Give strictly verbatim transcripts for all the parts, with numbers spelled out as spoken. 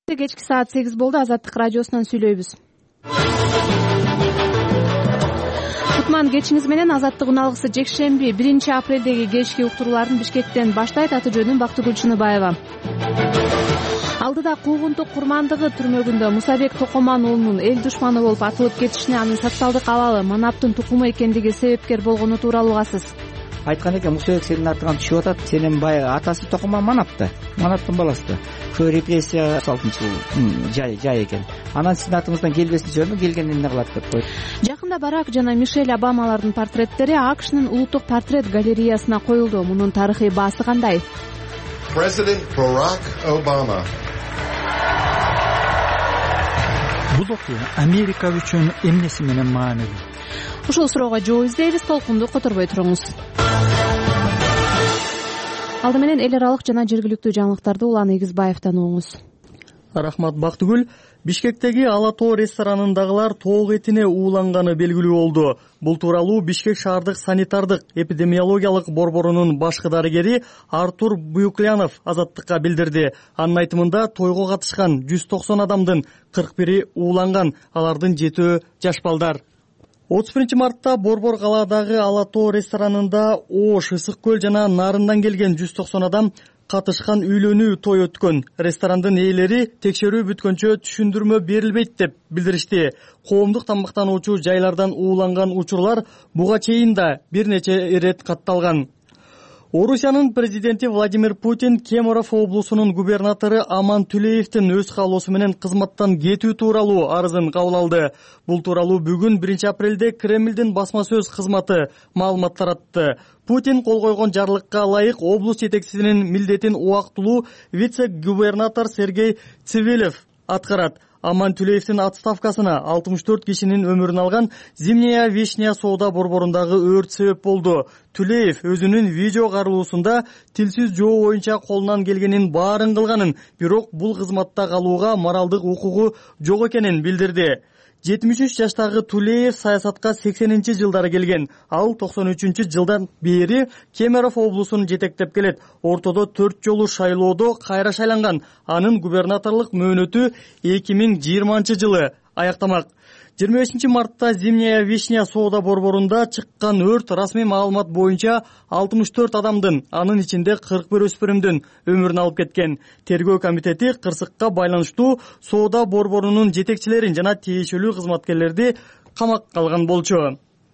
Кечки саат сегиз болду. Азаттык радиосунан сүйлөйбүз. Кутман кечиңиз менен. Азаттык уналгысы жекшемби биринчи апрелдеги кечки уктурууларын Бишкектен баштайт. Аты жөнүм Бактыгүл Чыныбаева. Алдыда куугунтук курмандыгы түрмөгүндө Мусабек Токоман уулунун эл душманы болуп атылып кетишине анын социалдык абалы Манаптын тукуму экендиги себепкер болгону тууралуу угасыз. Айткан экен, Мусабек сенин артыңан түшүп атат, сенин баягы атасы Токоман Манап да, Манаптын баласы да. Ошо репрессия алтымыш жыл жай жай экен. Анан сиздин артыңыздан келбесин жөнү келгенин эмне кылат деп койду. Жакында Барак жана Мишель Обамалардын портреттери АКШнын улуттук портрет галереясына коюлду. Мунун тарыхый баасы кандай? President Barack Obama. Бул окуя Америка үчүн эмнеси менен маанилүү? Ушул суроого жооп издейбиз. Толкунду которбой туруңуз. Алды менен эл аралык жана жергиликтүү жаңылыктарды Улан Эгизбаевден угуңуз. Рахмат Бактыгүл. Бишкектеги Ала Тоо ресторанындагылар тоок этине ууланганы белгилүү болду. Бул тууралуу Бишкек шаардык санитардык эпидемиологиялык борборунун башкы дарыгери Артур Буюклянов Азаттыкка билдирди. Анын айтымында тойго катышкан жүз токсон адамдын кырк бири ууланган, алардын жетөө жаш балдар. отуз биринчи мартта Борбор калаадагы Ала Тоо ресторанында Ош, Ысык көл жана Нарындан келген жүз токсон адам катышкан үйлөнүү той өткөн. Ресторандын ээлери текшерүү бүткөнчө түшүндүрмө берилбейт деп билдиришти. Коомдук тамактануучу жайлардан ууланган учурлар буга чейин да бир нече ирет катталган. Орусиянын президенти Владимир Путин Кемерово облусунун губернатору Аман Түлеевдин өз каалоосу менен кызматтан кетүү тууралуу арызын кабыл алды. Бул тууралуу бүгүн биринчи апрелде Кремлдин басма сөз кызматы маалымат таратты. Путин кол койгон жарлыкка ылайык облус жетекчисинин милдетин убактылуу вице-губернатор Сергей Цивилев аткарат. Аман Түлеевдин отставкасына алтымыш төрт кишинин өмүрүн алган Зимняя Вишня соода борборундагы өрт себеп болду. Түлеев өзүнүн видео каарылуусунда тилсиз жоо боюнча колунан келгенин баарын кылганын, бирок бул кызматта калууга моралдык укугу жок экенин билдирди. жетимиш үч жаштагы Түлеев саясатка сексенинчи жылдары келген. Ал токсон үчүнчү жылдан бери Кемерово облусун жетектеп келет. Ортодо төрт жолу шайлоодо кайра шайланган. Анын губернаторлук мөөнөтү эки миң жыйырманчы жылы аяктамак. жыйырма бешинчи мартта Зимняя Вишня соода борборунда чыккан өрт расмий маалымат боюнча алтымыш төрт адамдын, анын ичинде кырк бир өспүрүмдүн өмүрүн алып кеткен. Тергөө комитети кырсыкка байланыштуу соода борборунун жетекчилерин жана тиешелүү кызматкерлерди камакка алган болчу.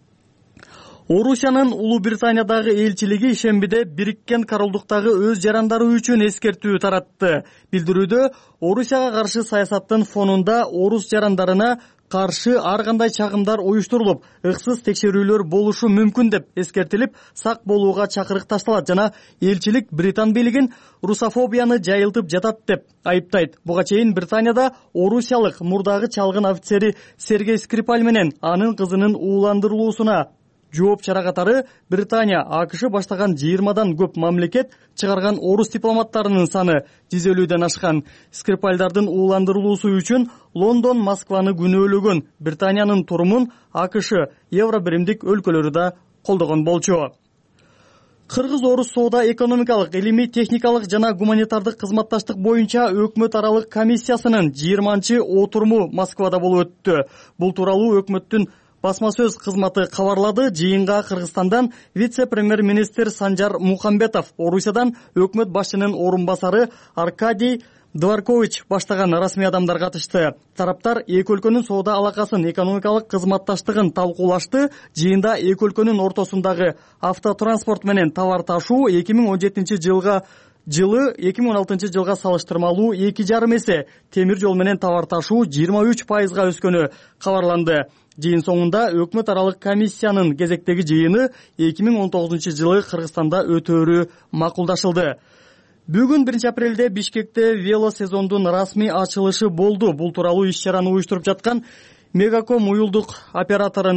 Орусиянын Улуу Британиядагы элчилиги ишембиде Бириккен Королдуктагы өз жарандары үчүн эскертүү таратты. Билдирүүдө Орусияга каршы саясаттын фонунда орус жарандарына каршы ар кандай чагымдар уюштурулуп, ыксыз текшерүүлөр болушу мүмкүн деп эскертилип, сак болууга чакырык ташталат жана элчилик Британ бийлигин русофобияны жайылтып жатат деп айыптайт. Буга чейин Британияда орусиялык мурдагы чалгын офицери Сергей Скрипаль менен анын кызынын ууландырылуусуна жооп чара катары Британия, АКШ баштаган жыйырмадан көп мамлекет чыгарган орус дипломаттарынын саны жүз элүүдөн ашкан. Скрипальдардын ууландырылуусу үчүн Лондон, Москваны күнөөлөгөн. Британиянын турумун АКШ, Евробиримдик өлкөлөрү да колдогон болчу. Кыргыз-орус соода экономикалык, илимий, техникалык жана гуманитардык кызматташтык боюнча өкмөт аралык комиссиясынын жыйырманчы отуруму Москвада болуп өттү. Бул тууралуу өкмөттүн басма сөз кызматы кабарлады. Жыйынга Кыргызстандан вице-премьер-министр Санжар Мухамбетов, Орусиядан өкмөт башчынын орун басары Аркадий Дворкович баштаган расмий адамдар катышты. Тараптар эки өлкөнүн соода алакасын, экономикалык кызматташтыгын талкуулашты. Жыйында эки өлкөнүн ортосундагы автотранспорт менен товар ташуу эки миң он жетинчи жылга жылы эки миң он алтынчы жылга салыштырмалуу эки жарым эсе, темир жол менен товар ташуу жыйырма үч пайызга өскөнү кабарланды. Жыйын соңунда өкмөт аралык комиссиянын кезектеги жыйыны эки миң он тогузунчу жылы Кыргызстанда өтөөрү макулдашылды. Бүгүн биринчи апрелде Бишкекте вело сезондун расмий ачылышы болду. Бул тууралуу иш чараны уюштуруп жаткан Мегаком уюлдук операторунун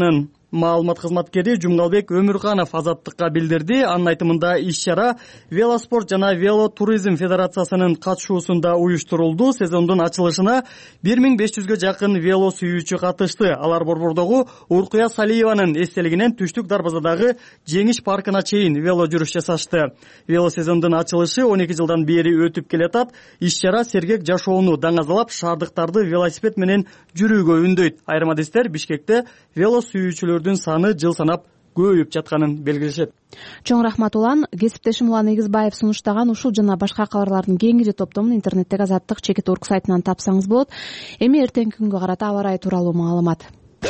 Маалымат кызматкери Жумгалбек Өмүрканов Азаттыкка билдирди. Анын айтымында иш чара Велоспорт жана Велотуризм федерациясынын катышуусунда уюштурулду. Сезондун ачылышына бир миң беш жүзгө жакын вело сүйүүчү катышты. Алар Борбордогу Уркуя Салиеванын эстелигинен Түштүк Дарбазадагы Жеңиш паркына чейин вело жүрүш жасашты. Вело сезондун ачылышы он эки жылдан бери өтүп келатат. Иш чара сергек жашоону даңазалап, шаардыктарды велосипед менен жүрүүгө үндөйт. Айрым адистер Бишкекте вело сүйүүчүлөрдүн саны жыл санап көбөйүп жатканын белгилешет. Чоң рахмат улан. Кесиптешим Улан Эгизбаев сунуштаган ушул жана башка кабарлардын кеңири топтомун интернеттеги Азаттык чекит точка орг сайтынан тапсаңыз болот. Эми эртеңки күнгө карата аба ырайы тууралуу маалымат.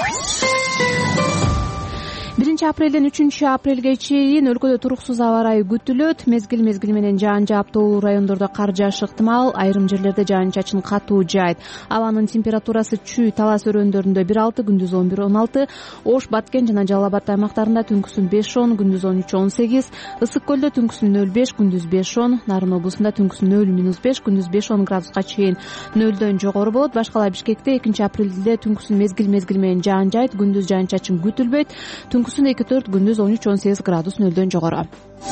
биринчи апрелден үчүнчү апрелге чейин өлкөдө туруксуз аба ырайы күтүлөт. Мезгил мезгили менен жаан жааптуу, райондордо кар жаашы ыктымал, айрым жерлерде жаан-чачын катуу жаайт. Абанын температурасы Чүй, Талас өрөөндөрүндө бир алты, күндүз он бир он алты, Ош, Баткен жана Жалал Абад аймактарында түнкүсүн беш он, күндүз он үч он сегиз, Ысык көлдө түнкүсүн нөл беш, күндүз беш он, Нарын облусунда түнкүсүн нөл минус беш, күндүз беш он градуска чейин нөлдөн жогору болот. Башкалай Бишкекте экинчи апрелде түнкүсүн мезгил мезгили менен жаан жаайт, күндүз жаан-чачын күтүлбөйт. Түнкүсүн эки төрт, күндүз он үч он сегиз градус нөлдөн жогору.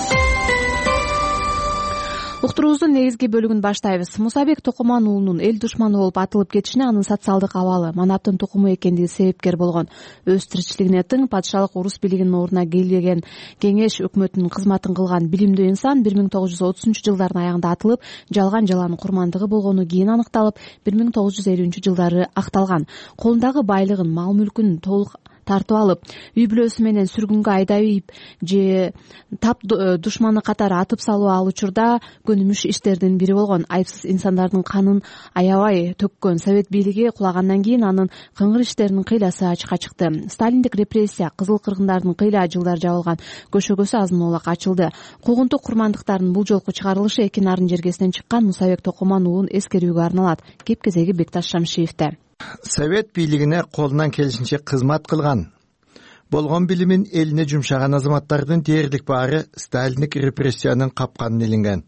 Уктуруубуздун негизги бөлүгүн баштайбыз. Мусабек Токоман уулунун эл душманы болуп атылып кетишине анын социалдык абалы, манаптын тукуму экендиги себепкер болгон. Өз тиричилигине тың патшалык урус бийлигинин ордуна келген кеңеш өкмөтүнүн кызматын кылган билимдүү инсан бир миң тогуз жүз отузунчу жылдардын аягында атылып, жалган жаланын курмандыгы болгону кийин аныкталып, бир миң тогуз жүз элүүнчү жылдары акталган. Колундагы байлыгын, мал-мүлкүн толук тартып алып, үй бүлөсү менен сүргүнгө айдайып же тап душманы катары атып салуу ал учурда көнүмүш иштердин бири болгон. Айыпсыз инсандардын канын аябай төккөн совет бийлиги кулагандан кийин анын кыңгыр иштеринин кыйласы ачыкка чыкты. Сталиндик репрессия, кызыл кыргындардын кыйла жылдар жабылган көшөгөсү азын-оолак ачылды. Куугунтук курмандыктардын бул жолку чыгарылышы эки нарын жергесинен чыккан Мусабек Токоман уулун эскерүүгө арналат. Кеп-кезеги Бекташ Шамшиевде. Совет бийлигине колунан келишинче кызмат кылган, болгон билимин элине жумшаган азаматтардын дээрлик баары сталиндик репрессиянын капканына илинген.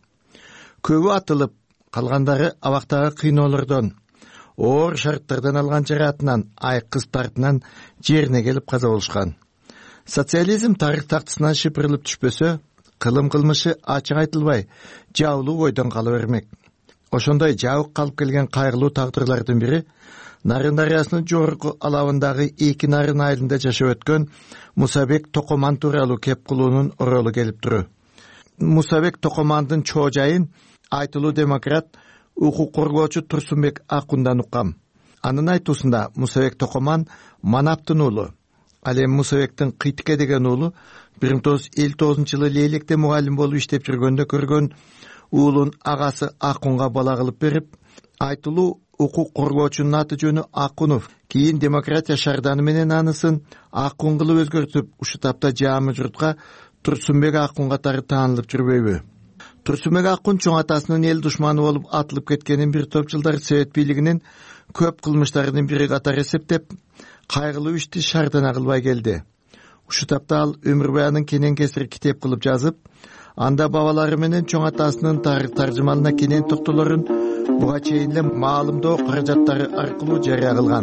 Көбү атылып, калгандары абактагы кыйноолордон, оор шарттардан алган жараатынан, айкыз тартынан жерине келип каза болушкан. Социализм тарых тактысынан шыпырылып түшпөсө, кылым кылмышы ачык айтылбай, жабылуу ойдон кала бермек. Ошондой жабык калып келген кайгылуу тагдырлардын бири Нарын дарыясынын жогорку алабындагы эки нарын айылында жашап өткөн Мусабек Токоман тууралуу кеп кылуунун оролу келип туру. Мусабек Токомандын чоо жайын айтылуу демократ, укук коргоочу Турсунбек Акундан уккам. Анын айтуусунда Мусабек Токоман Манаптын уулу. Ал эми Мусабектин Кыйтыке деген уулу бир миң тогуз жүз элүү тогузунчу жылы Лейлекте мугалим болуп иштеп жүргөндө көргөн уулун агасы Акунга бала кылып берип, айтылуу укук коргоочунун аты жөнү Акунов. Кийин демократия шарданы менен анысын Акун кылып өзгөртүп, ушу тапта жаамы журтка Турсунбек Акун катары таанылып жүрбөйбү? Турсунбек Акун чоң атасынын эл душманы болуп атылып кеткенин бир топ жылдар Совет бийлигинин көп кылмыштарынын бири катары эсептеп, кайгылуу ишти шардана кылбай келди. Ушу тапта ал өмүр баянын кенен кесир китеп кылып жазып, анда бабалары менен чоң атасынын тарых таржымалына кенен токтолорун буга чейин эле маалымдоо каражаттары аркылуу жарыя кылган.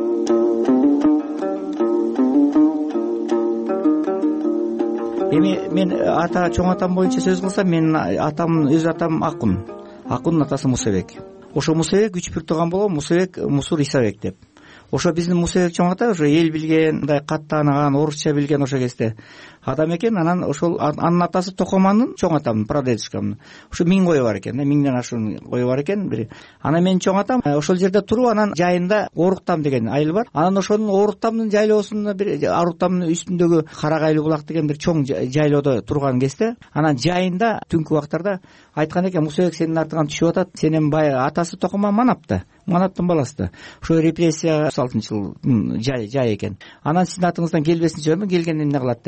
Эми мен ата чоң атам боюнча сөз кылсам, мен атам өз атам Акун. Акундун атасы Мусабек. Ошо Мусабек үч бир тууган болгон, Мусабек Мусур Исабек деп. Ошо биздин Мусабек чоң ата ошо эл билген, мындай кат таанаган, орусча билген ошо кезде адам экен. Анан ошол анын атасы Токомандын чоң атамдын прадедушкамдын ошо миң кою бар экен, миңден ашуун кою бар экен бир. Анан менин чоң атам ошол жерде туруп, анан жайында Оруктам деген айыл бар. Анан ошонун Оруктамдын жайлоосунда бир Оруктамдын үстүндөгү Карагайлуу булак деген бир чоң жайлоодо турган кезде, анан жайында түнкү убактарда айткан экен: Мусабек сенин артыңан түшүп атат, сенин баягы атасы Токоман Манапты, Манаптын баласы да. Ошо репрессия алтынчы жыл жай жай экен. Анан сиздин атыңыздан келбесин жөнү келгенин эмне кылат деп коет экен.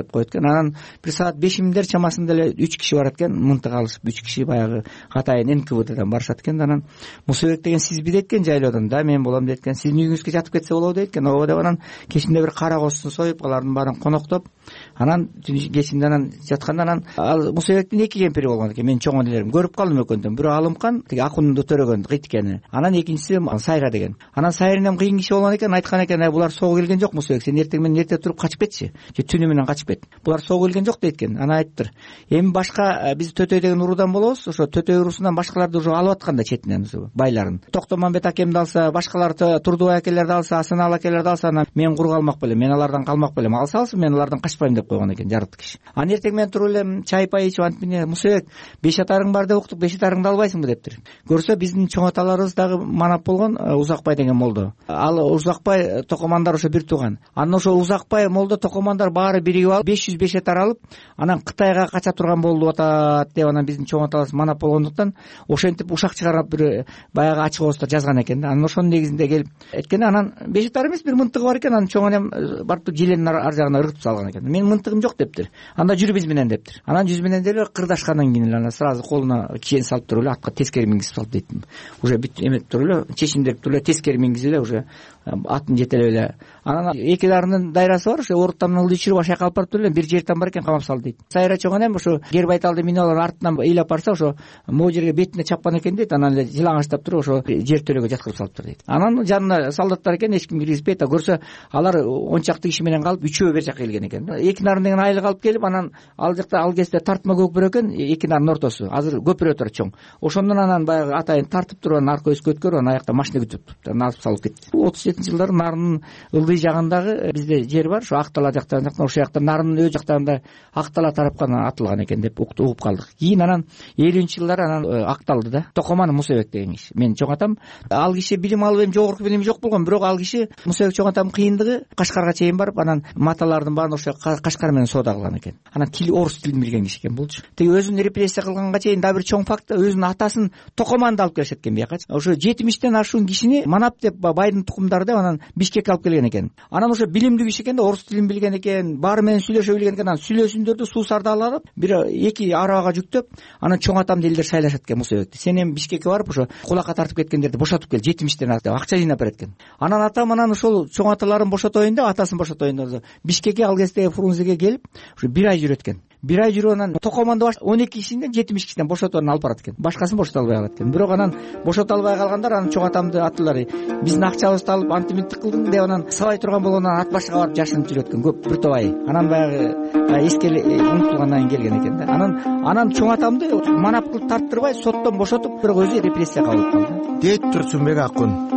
анан бир саат бешимдер чамасында эле үч киши барат экен, мынтык алышып үч киши баягы Катайын эн ка вэ дэден барышат экен. Анан Мусабек деген сизби дейт экен жайлоодон. Да, мен болом дейт экен. Сиздин үйүңүзгө жатып кетсе болобу дейт экен. Ооба деп анан кечинде бир кара козусун союп, алардын баарын коноктоп, анан кечинде анан жатканда анан ал Мусабектин эки кемпири болгон экен. Мен чоң энелерим көрүп калдым экөөндөн. Бирөө Алымкан, тиги Акунду төрөгөн Кыйткени. Анан экинчиси Сайра деген. Анан Сайринем кыйын киши болгон экен, айткан экен, булар сого келген жок Мусабек, сен эртең менен эрте туруп качып кетчи, же түнү менен качып кет. Булар сого келген жок дейт экен. Анан айттыр, эми башка биз Төтөй деген уруудан болобуз, ошо Төтөй уруусунан башкаларды уже алып атканда четинен байларын. Токтомамбет акемди алса, башкалар Турдубай акелерди алса, Асаналы акелерди алса, анан мен кур калмак белем, мен алардан калмак белем. Алса алсын, мен алардан качпайм деп койгон экен жарык киши. Анан эртең менен туруп эле чай пай ичип антип эмне Мусабек, беш атарың бар деп уктук, беш атарыңды албайсыңбы дептир. Көрсө биздин чоң аталарыбыз дагы манап болгон Узакбай деген молдо. Ал Узакбай токомандар ошо бир тууган. Анан ошо Узакбай молдо токомандар баары биригип алып беш жүз беш атар алып, анан Кытайга кача турган болуп атат деп анан биздин чоң аталарыбыз манап болгондуктан ошентип ушак чыгарып бир баягы ачык ооздо жазган экен. Анан ошонун негизинде келип эткени, анан беш атар эмес бир мынтыгы бар экен. Анан чоң энем барып желенин ар жагына ыргытып салган экен. Менин мынтыгым жок дептир. Анда жүр биз менен дептир. Анан жүз менен деле кырдашкандан кийин эле анан сразу колуна кишени салып туруп эле атка тескери мингизип салып дейт. Уже бүт эметип туруп эле чечиндирип туруп эле тескери мингизип эле уже атын жетелеп эле. Анан эки дарынын дайрасы бар, ошо Оруттамдын ылдый чүрүп ашакка алып барып туруп эле бир жертан бар экен, камап салды дейт. Сайра чоң энем ошо Гер Байталды минип алып артынан ыйлап барса, ошо могу жерге бетине чапкан экен дейт. Анан эле жылаңачтап туруп ошо жер төлөгө жаткырып салыптыр дейт. Анан жанына солдаттар экен, эч ким киргизбейт. Көрсө алар он чакты киши менен калып үчөө бер жака келген экен. Эки нарын деген айлык алып келип, анан ал жакта ал кезде тартма көпүрө экен, эки нардын ортосу. Азыр көпүрө отур чоң. Ошондон анан баягы атайын тартып туруп анан арка өскө өткөрүп анан аякта машина күтүп турупту. Анан алып салып кетти. отуз жетинчи жылдары нардын ылдый жагындагы бизде жер бар, ошо Актала жактан жактан ошол жакта нардын өз жактарында Актала тарапкан атылган экен деп угуп калдык. Кийин анан элүүнчү жылдары анан акталды да. Токоман Мусабек деген киши. Менин чоң атам, ал киши билим алып эми жогорку билими жок болгон, бирок ал киши Мусабек чоң атам кыйындыгы Кашкарга чейин барып, анан маталардын баарын ошо Кашкар менен соода кылган экен. Анан тил орус тилин билген киши экен булчу. Теги өзүн репрессия кылганга чейин да бир чоң факт, өзүнүн атасын Токоманды алып келишет экен биякачы. Ошо жетимиштен ашуун кишини манап деп байдын тукумдары деп анан Бишкекке алып келген экен. Анан ошо билимдүү киши экен да, орус тилин билген экен, баары менен сүйлөшө билген экен. Анан сүйлөсүндөрдү суусарды алып, бир эки арабага жүктөп, анан чоң атам делдер шайлашат экен Мусабекти. Сен эми Бишкекке барып ошо кулакка тартып кеткендерди бошотуп кел, жетимиштен деп акча жыйнап берет экен. Анан атам анан ошол чоң аталарын бошотоюн деп, атасын бошотоюн деп Бишкекке ал кезде Фрунзеге келип, ошо бир ай жүрөт экен. Бир ай жүрүп анан Токоманды баш он эки кишиден жетимиш кишиден бошотуп анан алып барат экен. Башкасын бошото албай калат экен. Бирок анан бошото албай калгандар анан чоң атамды аттылар, биздин акчабызды алып антиминтик кылдың деп анан сабай турган болгондон ат башыга барып жашынып жүрөт экен көп бир топ ай. Анан баягы эскели унутулгандан кийин келген экен да. Анан анан чоң атамды манап кылып тарттырбай соттон бошотуп, бирок өзү репрессияга алып калды дейт Турсунбек Акун.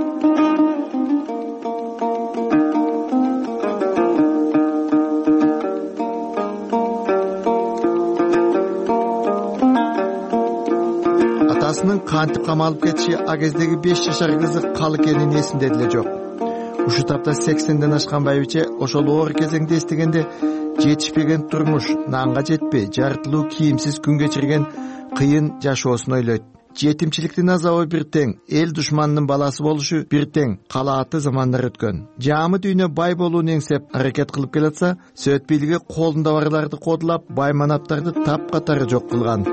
Атасынын кантип камалып кетиши а кездеги беш жашар кызы Калыкенин эсинде деле жок. Ушу тапта сексенден ашкан байбиче ошол оор кезеңде эстегенде жетишпеген турмуш, нанга жетпей, жарытылуу кийимсиз күн кечирген кыйын жашоосун ойлойт. Жетимчиликтин азабы бир тең, эл душманынын баласы болушу бир тең калааты замандар өткөн. Жаамы дүйнө бай болууну эңсеп аракет кылып келатса, Совет бийлиги колунда барларды кодулап, бай манаптарды тапкатары жок кылган.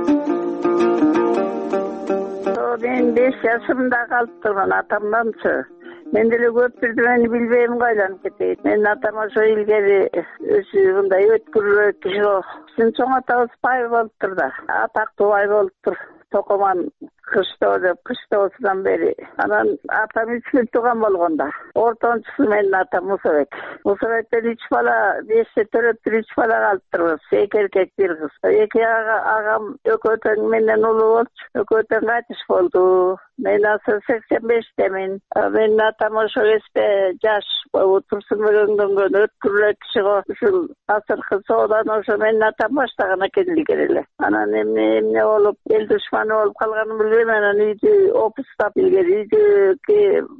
Мен беш жашымда калып турган атамданчы. Мен деле көп бирдемени билбейм, кайланып кетейин. Менин атам ошо илгери өзү мындай өткүрлүү киши. Биздин чоң атабыз бай болуптур да, атактуу бай болуптур. Токоман кыштоо деп, кыштоосунан бери. Анан атам үч бир тууган болгондо. Ортончусу менин атам Мусабек. Мусабектен үч бала, беште төрөптүр үч бала калыптырбыз. Эки эркек, бир кыз. Эки агам экөө тең менден улуу болчу. Экөө тең кайтыш болду. Мен азыр сексен бештемин. Менин атам ошо кезде жаш Турсунбек өңдөнгөн өткүрлүү киши го. Ушул азыркы сооданы ошо менин атам баштаган экен илгери эле. Анан эмне эмне болуп, эл душманы болуп калганын билбейм. Анан үйдү опустап илгери үйдү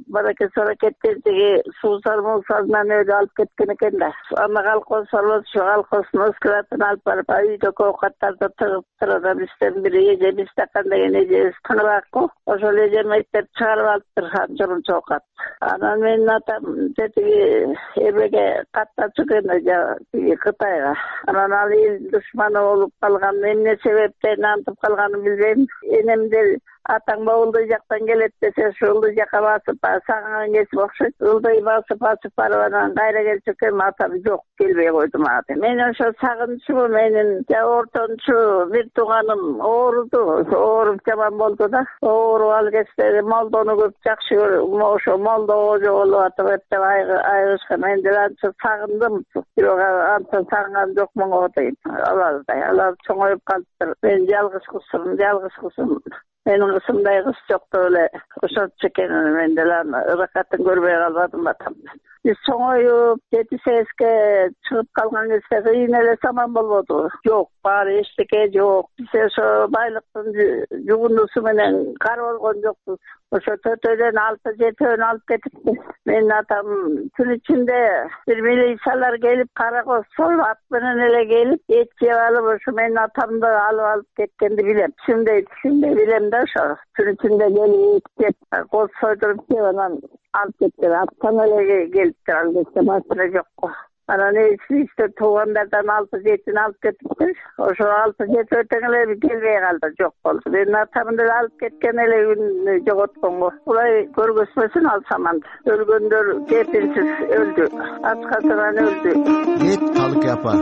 баракет саракеттеги суусар муусарынан өлү алып кеткен экен да. Аны колхоз салып, ушу колхоздун өскүратын алып барып, үйдө коокаттарды тыгып турган бизден бири эже биз такан деген эже тыңыракку. Ошол эжем эттеп чыгарып алыптыр журум чоокат. Анан менин атам тетиги эбеге каттачу экен да, тиги Кытайга. Анан ал эл душманы болуп калган, эмне себептен антып калганын билбейм. Энемдер атаң Ылдый жактан келет десе, ошо Ылдый жакка басып, сагынган кесип окшойт. Ылдый басып басып барып анан кайра келчекем атам жок, келбей койду мага. Мен ошо сагынчу, менин ортончу бир тууганым ооруду. Ооруп жаман болду да. Ооруп ал кезде молдону көп жакшы көрөм. Ошо молдо ожо болуп атып деп айгышкан. Мен деле анча сагындым. Бирок анча сагынган жокмун го дейм. Алардай, алар чоңоюп калыптыр. Мен жалгыз кызым, жалгыз кызым. Менин кызымдай кыз жок деп эле ошончу экенин мен деле ыракатын көрбөй калбадым атам. Биз чоңоюп жети сегизге чыгып калган кезде кыйын эле саман болбоду. Жок, баары эчтеке жок. Биз ошо байлыктын жугундусу менен кар болгон жокпуз. Ошо төтөдөн алты жетөөнү алып кетипти. Менин атам түн ичинде бир милициялар келип, каракоз сол ат менен эле келип, эт жеп алып, ошо менин атамды алып алып кеткенди билем. Түшүндөй, түшүндөй билем да ошо. Түн ичинде келип, кеп, коз сойдуруп кеп, анан алып кеткен. Аттан эле келиптир, ал кезде машина жокко. Анан эсибизде туугандардан алты жетини алып кетиптир. Ошо алты жети өтөң эле келбей калды, жок болду. Менин атамды деле алып кеткен эле күн жоготконго. Булай көргөзмөсүн ал саманды. Өлгөндөр кепилсиз өлдү. Ачкасынан өлдү. Эт калык апа.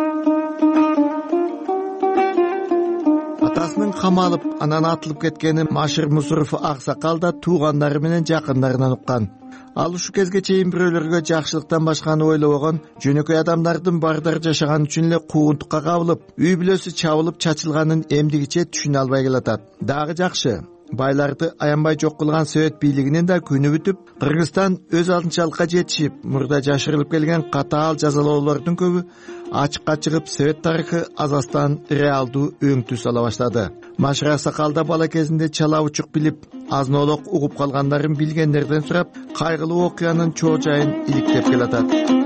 Атасынын камалып, анан атылып кеткени Машир Мусуров аксакал да туугандары менен жакындарынан уккан. Ал ушу кезге чейин бирөөлөргө жакшылыктан башканы ойлобогон, жөнөкөй адамдардын бардары жашаган үчүн эле куугунтукка кабылып, үй бүлөсү чабылып чачылганын эмдигиче түшүнө албай келатат. Дагы жакшы, байларды аянбай жок кылган Совет бийлигинин да күнү бүтүп, Кыргызстан өз алдынчалыкка жетишип, мурда жашырылып келген катаал жазалоолордун көбү ачыкка чыгып, Совет тарыхы Азастан реалдуу өң түс ала баштады. Машир аксакалда бала кезинде чала учук билип, азынолок угуп калгандарын билгендерден сурап, кайгылуу окуянын чоо жайын иликтеп келатат.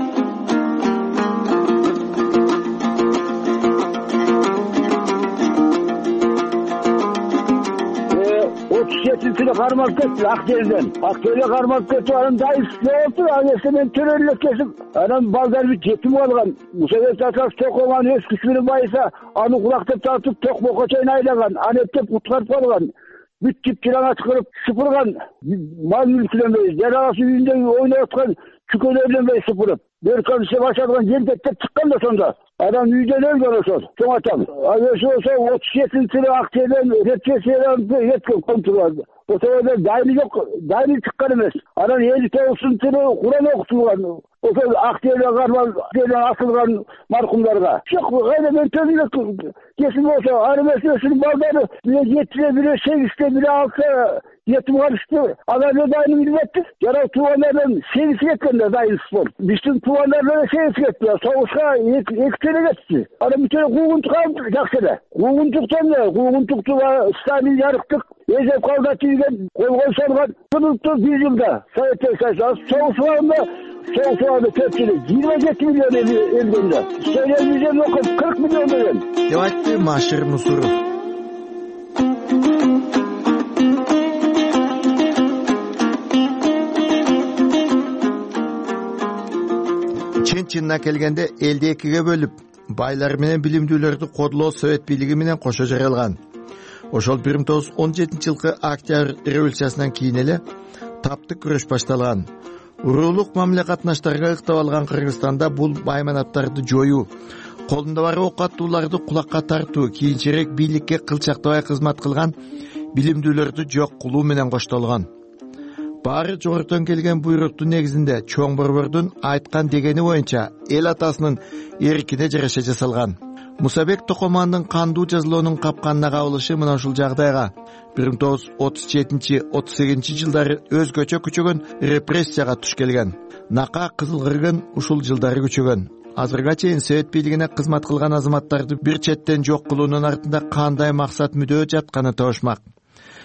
Жетинчиде кармалып кетти Актелден. Актелге кармалып кетип, анан дайыс болду. Анысы мен төрөлүк кесип, анан балдар бит жетим калган. Совет атасы токоган өз күчү менен байыса, аны кулактап тартып Токмокко чейин айлаган. Аны эптеп уткарып калган. Бүт тип-тираңат кырып сыпырган. Мал мүлкүнөн бей, жарагасы үйүндө ойноп аткан чүкөлөрдөн бей сыпырып. Бөркөн исе башалган жендеттеп чыккан да сонда. Адам үйдөн өлгөн ошол. Чоң атам. Ошо отуз жетинчи жылы Актелден репрессиядан кеткен контролду. Ошол дайны жок, дайны чыккан эмес. Анан элүү тогузунчу жылы Куран окутулган. Ошол Актелге кармал, Актелден асылган маркумдарга. Жок, кайда мен төлөп кесип болсо, ары меселесинин балдары жетиде бири, сегизде бири алса жетим калышты. Алар дайны билбептир. Жара туугандардан сегиз кеткен да дайны спор. Биздин туугандардан сегиз кетти. Согушка эки теле кетти. Анан бүтө куугунтук алып жакшы эле. Куугунтуктан куугунтукту Сталин жарыктык эзеп калда тийген, колгой салган. Тунукту бир жылда Советтер Союзу согушканда соғысуады көпчілі жыйырма жети миллион елденді. Телевизион оқып кырк миллион деген. Деп айтты Машир Мусуров. Чын-чынына келгенде элди экиге бөлүп, байлар менен билимдүүлөрдү кодулоо Совет бийлиги менен кошо жарыялган. Ошол бир миң тогуз жүз он жетинчи жылкы Октябрь революциясынан кийин эле таптык күрөш башталган. Уруулук мамиле катнаштарга ыктап алган Кыргызстанда бул байманаттарды жоюу, колунда бар ок аттууларды кулакка тартуу, кийинчерээк бийликке кылчактабай кызмат кылган билимдүүлөрдү жок кылуу менен коштолгон. Баары жогорудон келген буйруктун негизинде чоң борбордун айткан дегени боюнча эл атасынын эркине жараша жасалган. Мусабек Токомандын кандуу жазалоонун капканына кабылышы мына ушул жагдайга бир миң тогуз жүз отуз жетинчи отуз сегизинчи жылдары өзгөчө күчөгөн репрессияга туш келген. Нака кызыл кыргын ушул жылдары күчөгөн. Азырга чейин Совет бийлигине кызмат кылган азаматтарды бир четтен жок кылуунун артында кандай максат мүдөө жатканы табышмак.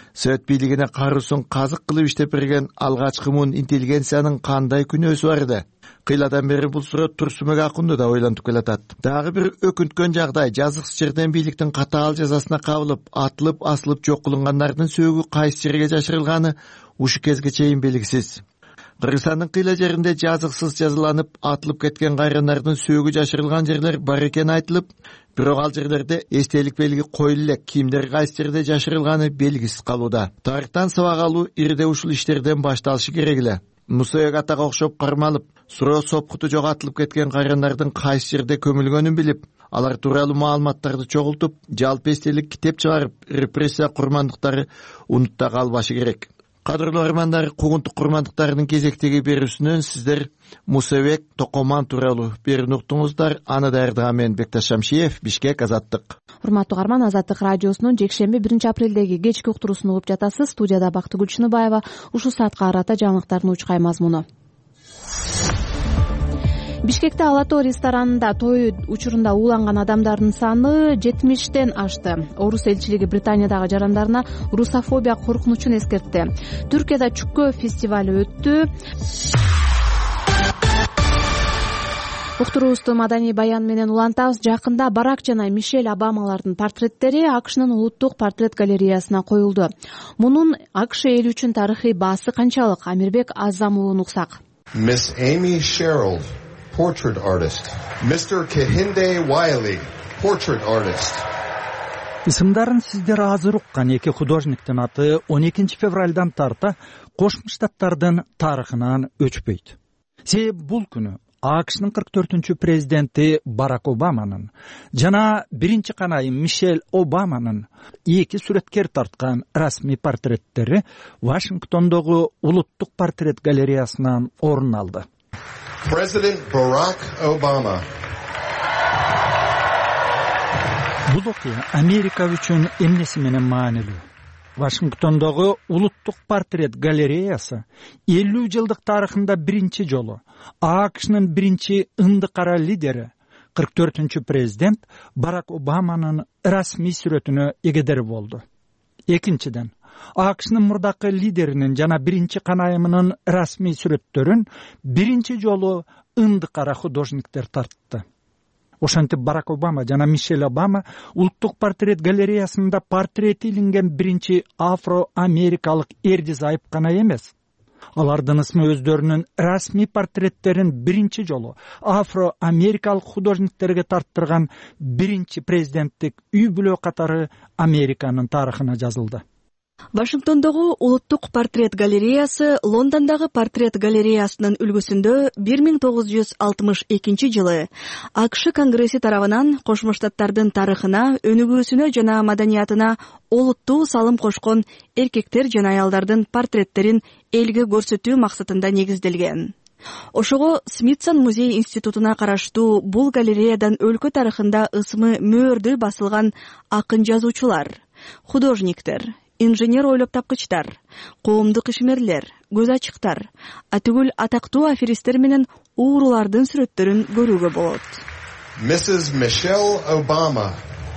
Совет бийлигине каруусун казык кылып иштеп берген алгачкы муун интеллигенциянын кандай күнөөсү бар эле? Кыйладан бери бул суроо Турсунбек Акунду да ойлонтуп келатат. Дагы бир өкүнткөн жагдай жазыксыз жерден бийликтин катаал жазасына кабылып, атылып, асылып жок кылынгандардын сөөгү кайсы жерге жашырылганы ушу кезге чейин белгисиз. Кыргызстандын кыйла жеринде жазыксыз жазаланып, атылып кеткен кайрандардын сөөгү жашырылган жерлер бар экени айтылып, бирок ал жерлерде эстелик белги коюлуп элек, кимдер кайсы жерде жашырылганы белгисиз калууда. Тарыхтан сабак алуу ирде ушул иштерден башталышы керек эле. Мусабек атага окшоп кармалып, суроо сопкуту жоготулуп кеткен кайрандардын кайсы жерде көмүлгөнүн билип, алар тууралуу маалыматтарды чогултуп, жалпы эстелик китеп чыгарып, репрессия курмандыктары унутта калбашы керек. Кадырлуу армандар, куугунтук курмандыктарынын кезектеги берүүсүнөн сиздер Мусабек Токоман тууралуу берүүнү уктуңуздар. Аны даярдаган мен Бекташ Шамшиев, Бишкек, Азаттык. Урматтуу угарман, Азаттык радиосунун жекшемби биринчи апрелдеги кечки уктуруусун угуп жатасыз. Студияда Бактыгүл Чыныбаева. Ушул саатка карата жаңылыктардын учкай мазмуну. Бишкекте Ала Тоо ресторанында той учурунда ууланган адамдардын саны жетимиштен ашты. Орус элчилиги Британиядагы жарандарына русофобия коркунучун эскертти. Түркияда Чүккө фестивали өттү. Уктуруубузду маданий баян менен улантабыз. Жакында Барак жана Мишель Обамалардын портреттери АКШнын улуттук портрет галереясына коюлду. Мунун АКШ эли үчүн тарыхый баасы канчалык? Амирбек Азам уулун уксак. Miss Amy Sherrill, portrait artist. Mister Kehinde Wiley, portrait artist. Исымдарын сиздер азыр уккан эки художниктин аты он экинчи февралдан тарта Кошмо Штаттардын тарыхынан өчпөйт. Себеби бул күнү АКШнын кырк төртүнчү президенти Барак Обаманын жана биринчи канайым Мишель Обаманын эки сүрөткер тарткан расмий портреттери Вашингтондогу улуттук портрет галереясынан орун алды. President Barack Obama. Бул окуя Америка үчүн эмнеси менен маанилүү? Вашингтондогу улуттук портрет галереясы элүү жылдык тарыхында биринчи жолу АКШнын биринчи ынды кара лидери, кырк төртүнчү президент Барак Обаманын расмий сүрөтүнө эгедери болду. Экинчиден, АКШнын мурдакы лидеринин жана биринчи канайымынын расмий сүрөттөрүн биринчи жолу ынды кара художниктер тартты. Ошентип Барак Обама жана Мишель Обама улуттук портрет галереясында портрети илинген биринчи афро-америкалык эрди зайып гана эмес. Алардын ысмы өздөрүнүн расмий портреттерин биринчи жолу афро-америкалык художниктерге тарттырган биринчи президенттик үй бүлө катары Американын тарыхына жазылды. Вашингтондогу улуттук портрет галереясы Лондондогу портрет галереясынын үлгүсүндө бир миң тогуз жүз алтымыш экинчи жылы АКШ Конгресси тарабынан Кошмо Штаттардын тарыхына, өнүгүүсүнө жана маданиятына олуттуу салым кошкон эркектер жана аялдардын портреттерин элге көрсөтүү максатында негизделген. Ошого Смитсон музей институтуна караштуу бул галереядан өлкө тарыхында ысмы мөөрдөй басылган акын жазуучулар, художниктер, инженер ойлоп тапкычтар, коомдук ишмерлер, көз ачыктар, атүгүл атактуу аферистер менен уурулардын сүрөттөрүн көрүүгө болот. Missus Michelle Obama.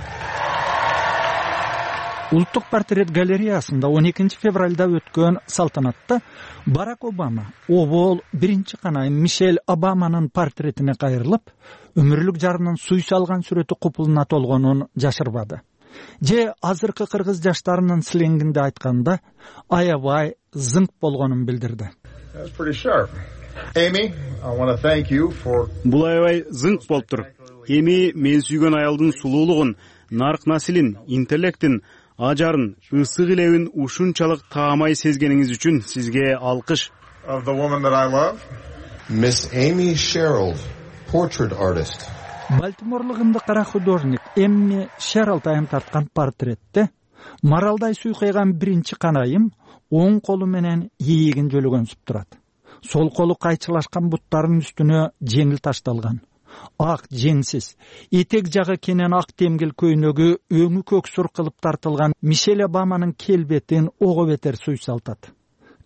Улуттук портрет галереясында он экинчи февралда өткөн салтанатта Барак Обама обол биринчи канайым Мишель Обаманын портретине кайрылып, өмүрлүк жарынын суй салган сүрөтү купулуна толгонун жашырбады. Же азыркы кыргыз жаштарынын сленгинде айтканда аябай зыңк болгонун билдирди. Бул аябай зыңк болуптур. Эми мен сүйгөн аялдын сулуулугун, нарк насилин, интеллектин, ажарын, ысык илебин ушунчалык таамай сезгениңиз үчүн сизге алкыш. Miss Amy Sherrill, portrait artist. Балтиморлук ынды кара художник Эмми Шеррилл тайым тарткан портретте маралдай суйкайган биринчи канайым оң колу менен ийигин жөлөгөнсүп турат. Сол колу кайчылашкан буттарынын үстүнө жеңил ташталган. Ак жеңсиз, этек жагы кенен ак темгил көйнөгү өңү көксүр кылып тартылган Мишель Обаманын келбетин ого бетер суйсалтат.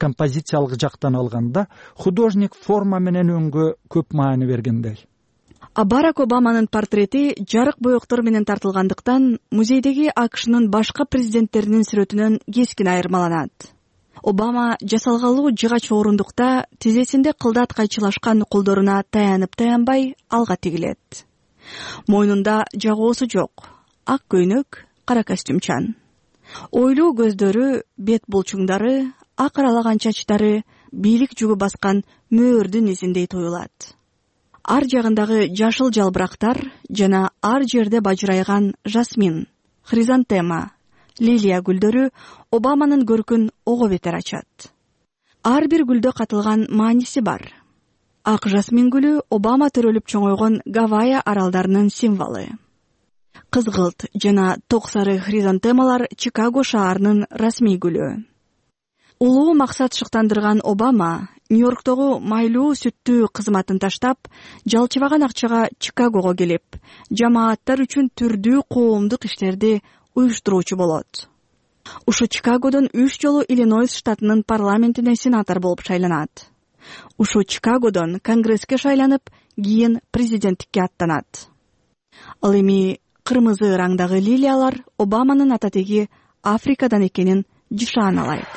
Композициялык жактан алганда художник форма менен өңгө көп маани бергендей. Барак Обаманын портрети жарык боектор менен тартылгандыктан музейдеги АКШнын башка президенттеринин сүрөтүнөн кескин айырмаланат. Обама жасалгалуу жыгач орундукта тизесинде кылдат кайчылашкан колдоруна таянып таянбай алга тигилет. Мойнунда жагоосу жок, ак көйнөк, кара костюмчан. Ойлуу көздөрү, бет булчуңдары, ак аралаган чачтары бийлик жүгү баскан мөөрдүн изиндей туюлат. Ар жагындагы жашыл жалбырактар жана ар жерде бажырайган жасмин, хризантема, лилия гүлдөрү Обаманын көркүн ого бетер ачат. Ар бир гүлдө катылган мааниси бар. Ак жасмин гүлү Обама төрөлүп чоңойгон Гавайя аралдарынын символу. Кызгылт жана ток сары хризантемалар Чикаго шаарынын расмий гүлү. Улуу максат шыктандырган Обама Нью-Йорктогу майлуу сүттүү кызматын таштап, жалчыбаган акчага Чикагого келип, жамааттар үчүн түрдүү коомдук иштерди уюштуруучу болот. Ушу Чикагодон үч жолу Иллинойс штатынын парламентине сенатор болуп шайланат. Ушу Чикагодон Конгресске шайланып, кийин президенттикке аттанат. Ал эми кырмызы раңдагы лилиялар Обаманын ататеги Африкадан экенин жышаналайт.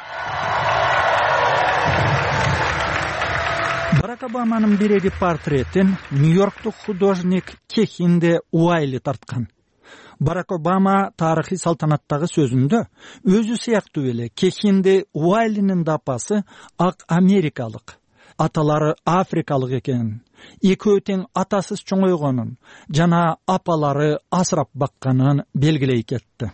Барак Обаманын биреги портретин Нью-Йорктук художник Кехинде Уайли тарткан. Барак Обама тарыхый салтанаттагы сөзүндө өзү сыяктуу эле Кехинде Уайлинин да апасы ак америкалык, аталары африкалык экенин, экөө тең атасыз чоңойгонун жана апалары асырап бакканын белгилей кетти.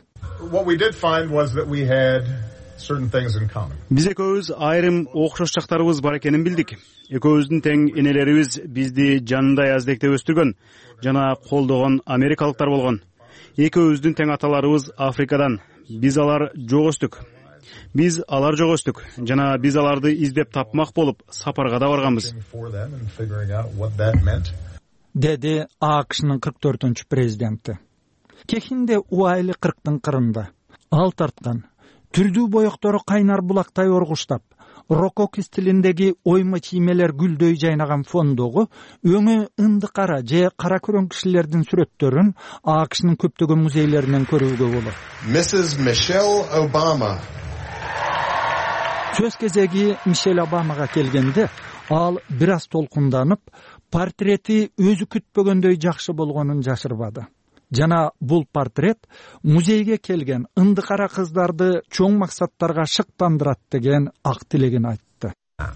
Биз экөөбүз айрым окшош жактарыбыз бар экенин билдик. Экөөбүздүн тең энелерибиз бизди жанындай аздекте өстүргөн жана колдогон америкалыктар болгон. Экөөбүздүн тең аталарыбыз Африкадан. Биз алар жок өстүк. Биз алар жок өстүк жана биз аларды издеп тапмак болуп сапарга да барганбыз. Деди АКШнын кырк төртүнчү президенти. Кехинде Уайли кырктын кырында. Ал тарткан түрдүү боектору кайнар булактай оргуштап, рококо стилиндеги ойма чиймелер гүлдөй жайнаган фондогу өңү ынды кара же кара көрөн кишилердин сүрөттөрүн АКШнын көптөгөн музейлеринен көрүүгө болот. Миссис Мишель Обама. Сөз кезеги Мишель Обамага келгенде, ал бир аз толкунданып, портрети өзү күтпөгөндөй жакшы болгонун жашырбады. Жана бул портрет музейге келген ынды кара кыздарды чоң максаттарга шыктандырат деген ак тилегин айтты.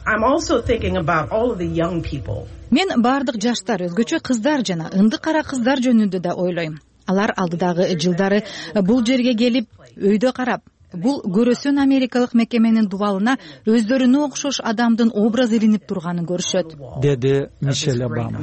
Мен бардык жаштар, өзгөчө кыздар жана ынды кара кыздар жөнүндө да ойлойм. Алар алдыдагы жылдары бул жерге келип, өйдө карап, бул көрөсөн америкалык мекеменин дубалына өздөрүнө окшош адамдын образы илинип турганын көрүшөт, деди Мишель Обама.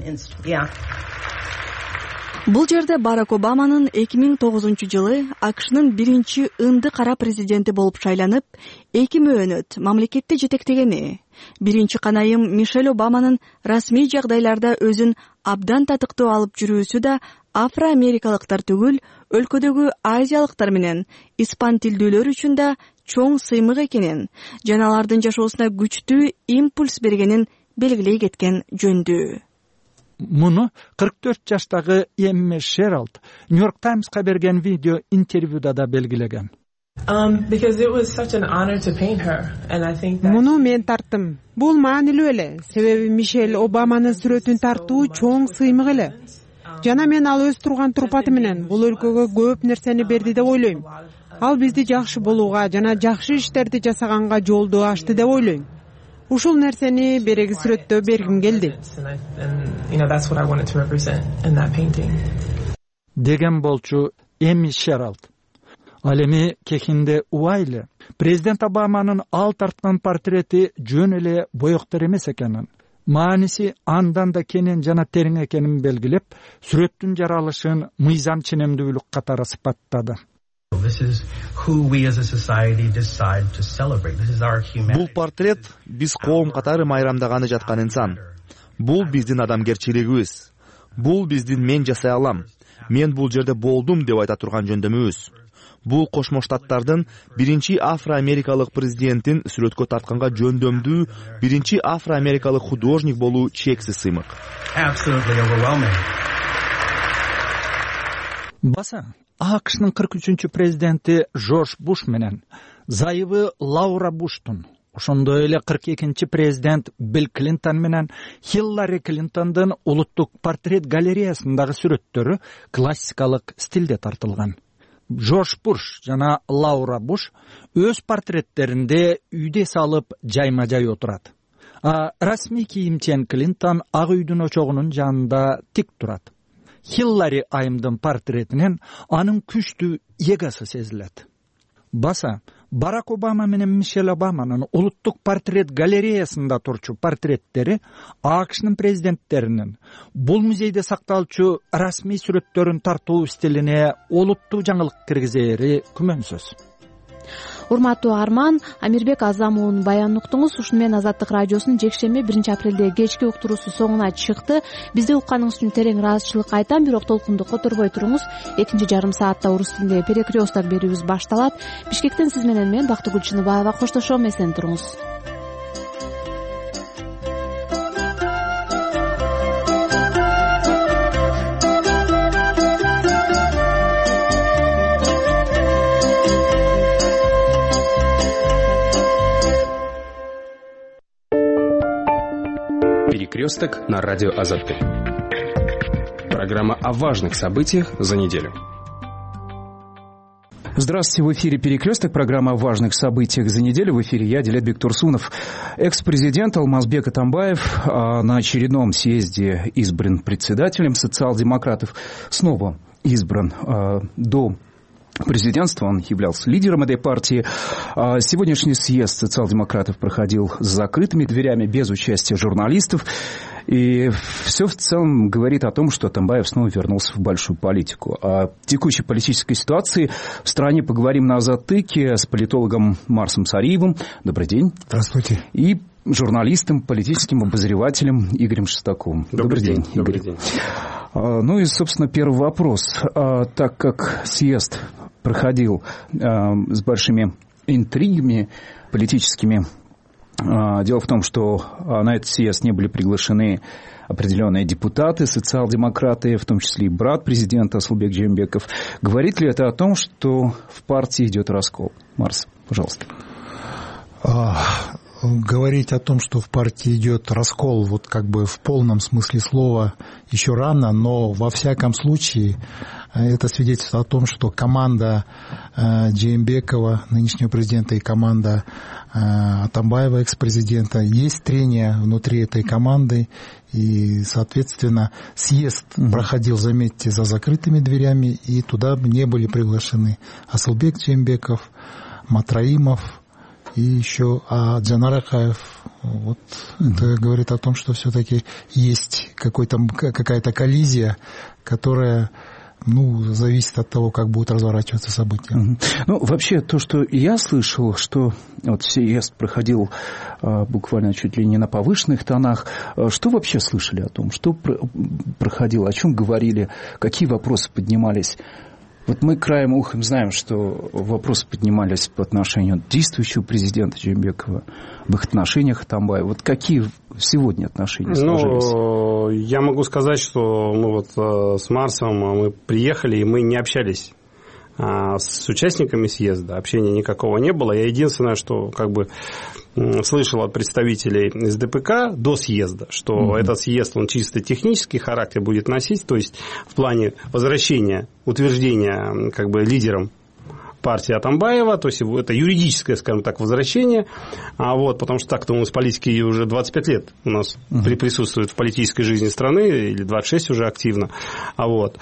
Бул жерде Барак Обаманын эки миң тогузунчу жылы АКШнын биринчи ынды кара президенти болуп шайланып, эки мөөнөт мамлекетти жетектегени, биринчи канайым Мишель Обаманын расмий жагдайларда өзүн абдан татыктуу алып жүрүүсү да афро-америкалыктар түгүл, өлкөдөгү азиялыктар менен испан тилдүүлөр үчүн да чоң сыймык экенин, жана алардын жашоосуна күчтүү импульс бергенин белгилей кеткен жөндүү. Муну кырк төрт жаштагы Эмме Шералд Нью-Йорк Таймска берген видео интервьюда да белгилеген. Муну мен тарттым. Бул маанилүү эле, себеби Мишель Обаманын сүрөтүн тартуу чоң сыймык эле. Жана мен ал өз турган турпаты менен бул өлкөгө көп нерсени берди деп ойлойм. Ал бизди жакшы болууга жана жакшы иштерди жасаганга жолду ачты деп ойлойм. Ушул нерсени береги сүрөттө бергим келди. Деген болчу Эми Шералд. Ал эми Кехинде Уайли президент Обаманын ал тарткан портрети жөн эле боектор эмес экенин, мааниси андан да кенен жана терең экенин белгилеп, сүрөттүн жаралышын мыйзам ченемдүүлүк катары сыпаттады. Бул портрет биз коом катары майрамдаганы жаткан инсан. Бул биздин адамгерчилигибиз. Бул биздин мен жасай алам, мен бул жерде болдум деп айта турган жөндөмүбүз. бул Кошмо Штаттардын биринчи афро-америкалык президентин сүрөткө тартканга жөндөмдүү биринчи афро-америкалык художник болуу чексиз сыймык. Баса АКШнын кырк үчүнчү президенти Жорж Буш менен зайыбы Лаура Буштун, ошондой эле кырк экинчи президент Билл Клинтон менен Хиллари Клинтондун улуттук портрет галереясындагы сүрөттөрү классикалык стилде тартылган. Жорж Буш жана Лаура Буш өз портреттеринде үйдө салып жайма-жай отурат. А расмий кийимчен Клинтон ак үйдүн очогунун жанында тик турат. Хиллари айымдын портретинен анын күчтүү эгосы сезилет. Баса Барак Обама менен Мишель Обаманын улуттук портрет галереясында турчу портреттери АКШнын президенттеринин бул музейде сакталчу расмий сүрөттөрүн тартуу стилине олуттуу жаңылык киргизери күмөнсүз. Урматтуу Арман, Амирбек Азамовдун баянын уктуңуз. Ушуну менен Азаттык радиосунун жекшемби биринчи апрелде кечки уктуруусу соңуна чыкты. Бизди укканыңыз үчүн терең ыраазычылык айтам, бирок толкунду которбой туруңуз. Экинчи жарым саатта орус тилинде перекресток берүүбүз башталат. Бишкектен сиз менен мен Бактыгүл Чыныбаева коштошом, эсен туруңуз. Перекресток на радио Азатты. Программа о важных событиях за неделю. Здравствуйте, в эфире «Перекресток», программа о важных событиях за неделю. В эфире я, Дилетбек Турсунов. Экс-президент Алмазбек Атамбаев на очередном съезде избран председателем социал-демократов. Снова избран до президентства, он являлся лидером этой партии. Сегодняшний съезд социал-демократов проходил с закрытыми дверями, без участия журналистов. И все в целом говорит о том, что Атамбаев снова вернулся в большую политику. О текущей политической ситуации в стране поговорим на Затыке с политологом Марсом Сариевым. Добрый день. Здравствуйте. И журналистом, политическим обозревателем Игорем Шестаковым. Добрый, Добрый день, день, Игорь. Добрый день. Ну и, собственно, первый вопрос. Так как съезд проходил с большими интригами политическими, дело в том, что на этот съезд не были приглашены определенные депутаты, социал-демократы, в том числе и брат президента Асылбек Джеймбеков. Говорит ли это о том, что в партии идет раскол? Марс, пожалуйста. Говорить о том, что в партии идет раскол, вот как бы в полном смысле слова, еще рано, но во всяком случае это свидетельство о том, что команда Джеймбекова, нынешнего президента, и команда Атамбаева, экс-президента, есть трение внутри этой команды, и, соответственно, съезд mm-hmm. проходил, заметьте, за закрытыми дверями, и туда не были приглашены Асылбек Джеймбеков, Матраимов, и еще а Джанар Акаев. Вот mm-hmm. это говорит о том, что все-таки есть какой-то, какая-то коллизия, которая, ну, зависит от того, как будут разворачиваться события. Mm-hmm. Ну, вообще, то, что я слышал, что вот съезд проходил а, буквально чуть ли не на повышенных тонах. Что вообще слышали о том? Что про- проходило? О чем говорили? Какие вопросы поднимались? Вот мы краем ухом знаем, что вопросы поднимались по отношению действующего президента Джеймбекова, в их отношениях Атамбаева. Вот какие сегодня отношения сложились? Ну, я могу сказать, что мы вот с Марсом мы приехали, и мы не общались с участниками съезда. Общения никакого не было. Я единственное, что как бы слышал от представителей эс дэ пэ ка до съезда, что mm-hmm. этот съезд, он чисто технический характер будет носить, то есть в плане возвращения, утверждения как бы лидером партии Атамбаева, то есть это юридическое, скажем так, возвращение, а вот, потому что так-то у нас политики уже двадцать пять лет у нас uh-huh. присутствует в политической жизни страны, или двадцать шесть уже активно, а вот.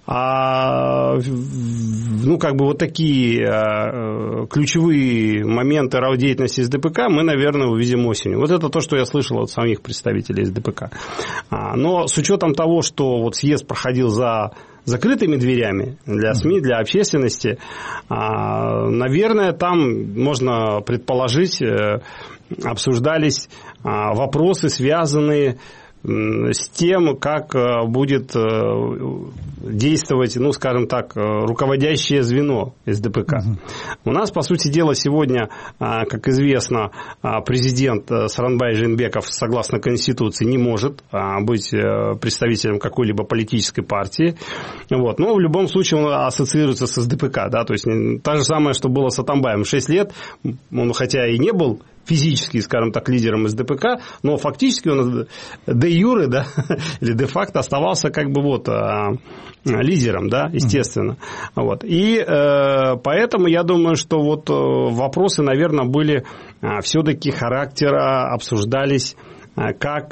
А, ну, как бы вот такие а, ключевые моменты деятельности эс дэ пэ ка мы, наверное, увидим осенью. Вот это то, что я слышал от самих представителей эс дэ пэ ка. А, но с учетом того, что вот съезд проходил за закрытыми дверями для СМИ, для общественности, а, наверное, там можно предположить, обсуждались а, вопросы, связанные с тем, как будет действовать, ну, скажем так, руководящее звено эс дэ пэ ка. Uh-huh. У нас, по сути дела, сегодня, как известно, президент Сооронбай Жээнбеков, согласно Конституции, не может быть представителем какой-либо политической партии. Вот. Но в любом случае он ассоциируется с эс дэ пэ ка. Да? То есть, то же самое, что было с Атамбаевым. Шесть лет, он хотя и не был физически, скажем так, лидером эс дэ пэ ка, но фактически он де юре, да, или де-факто оставался как бы вот лидером, да, естественно. Mm-hmm. Вот. И э, поэтому я думаю, что вот вопросы, наверное, были э, все-таки характера, обсуждались, э, как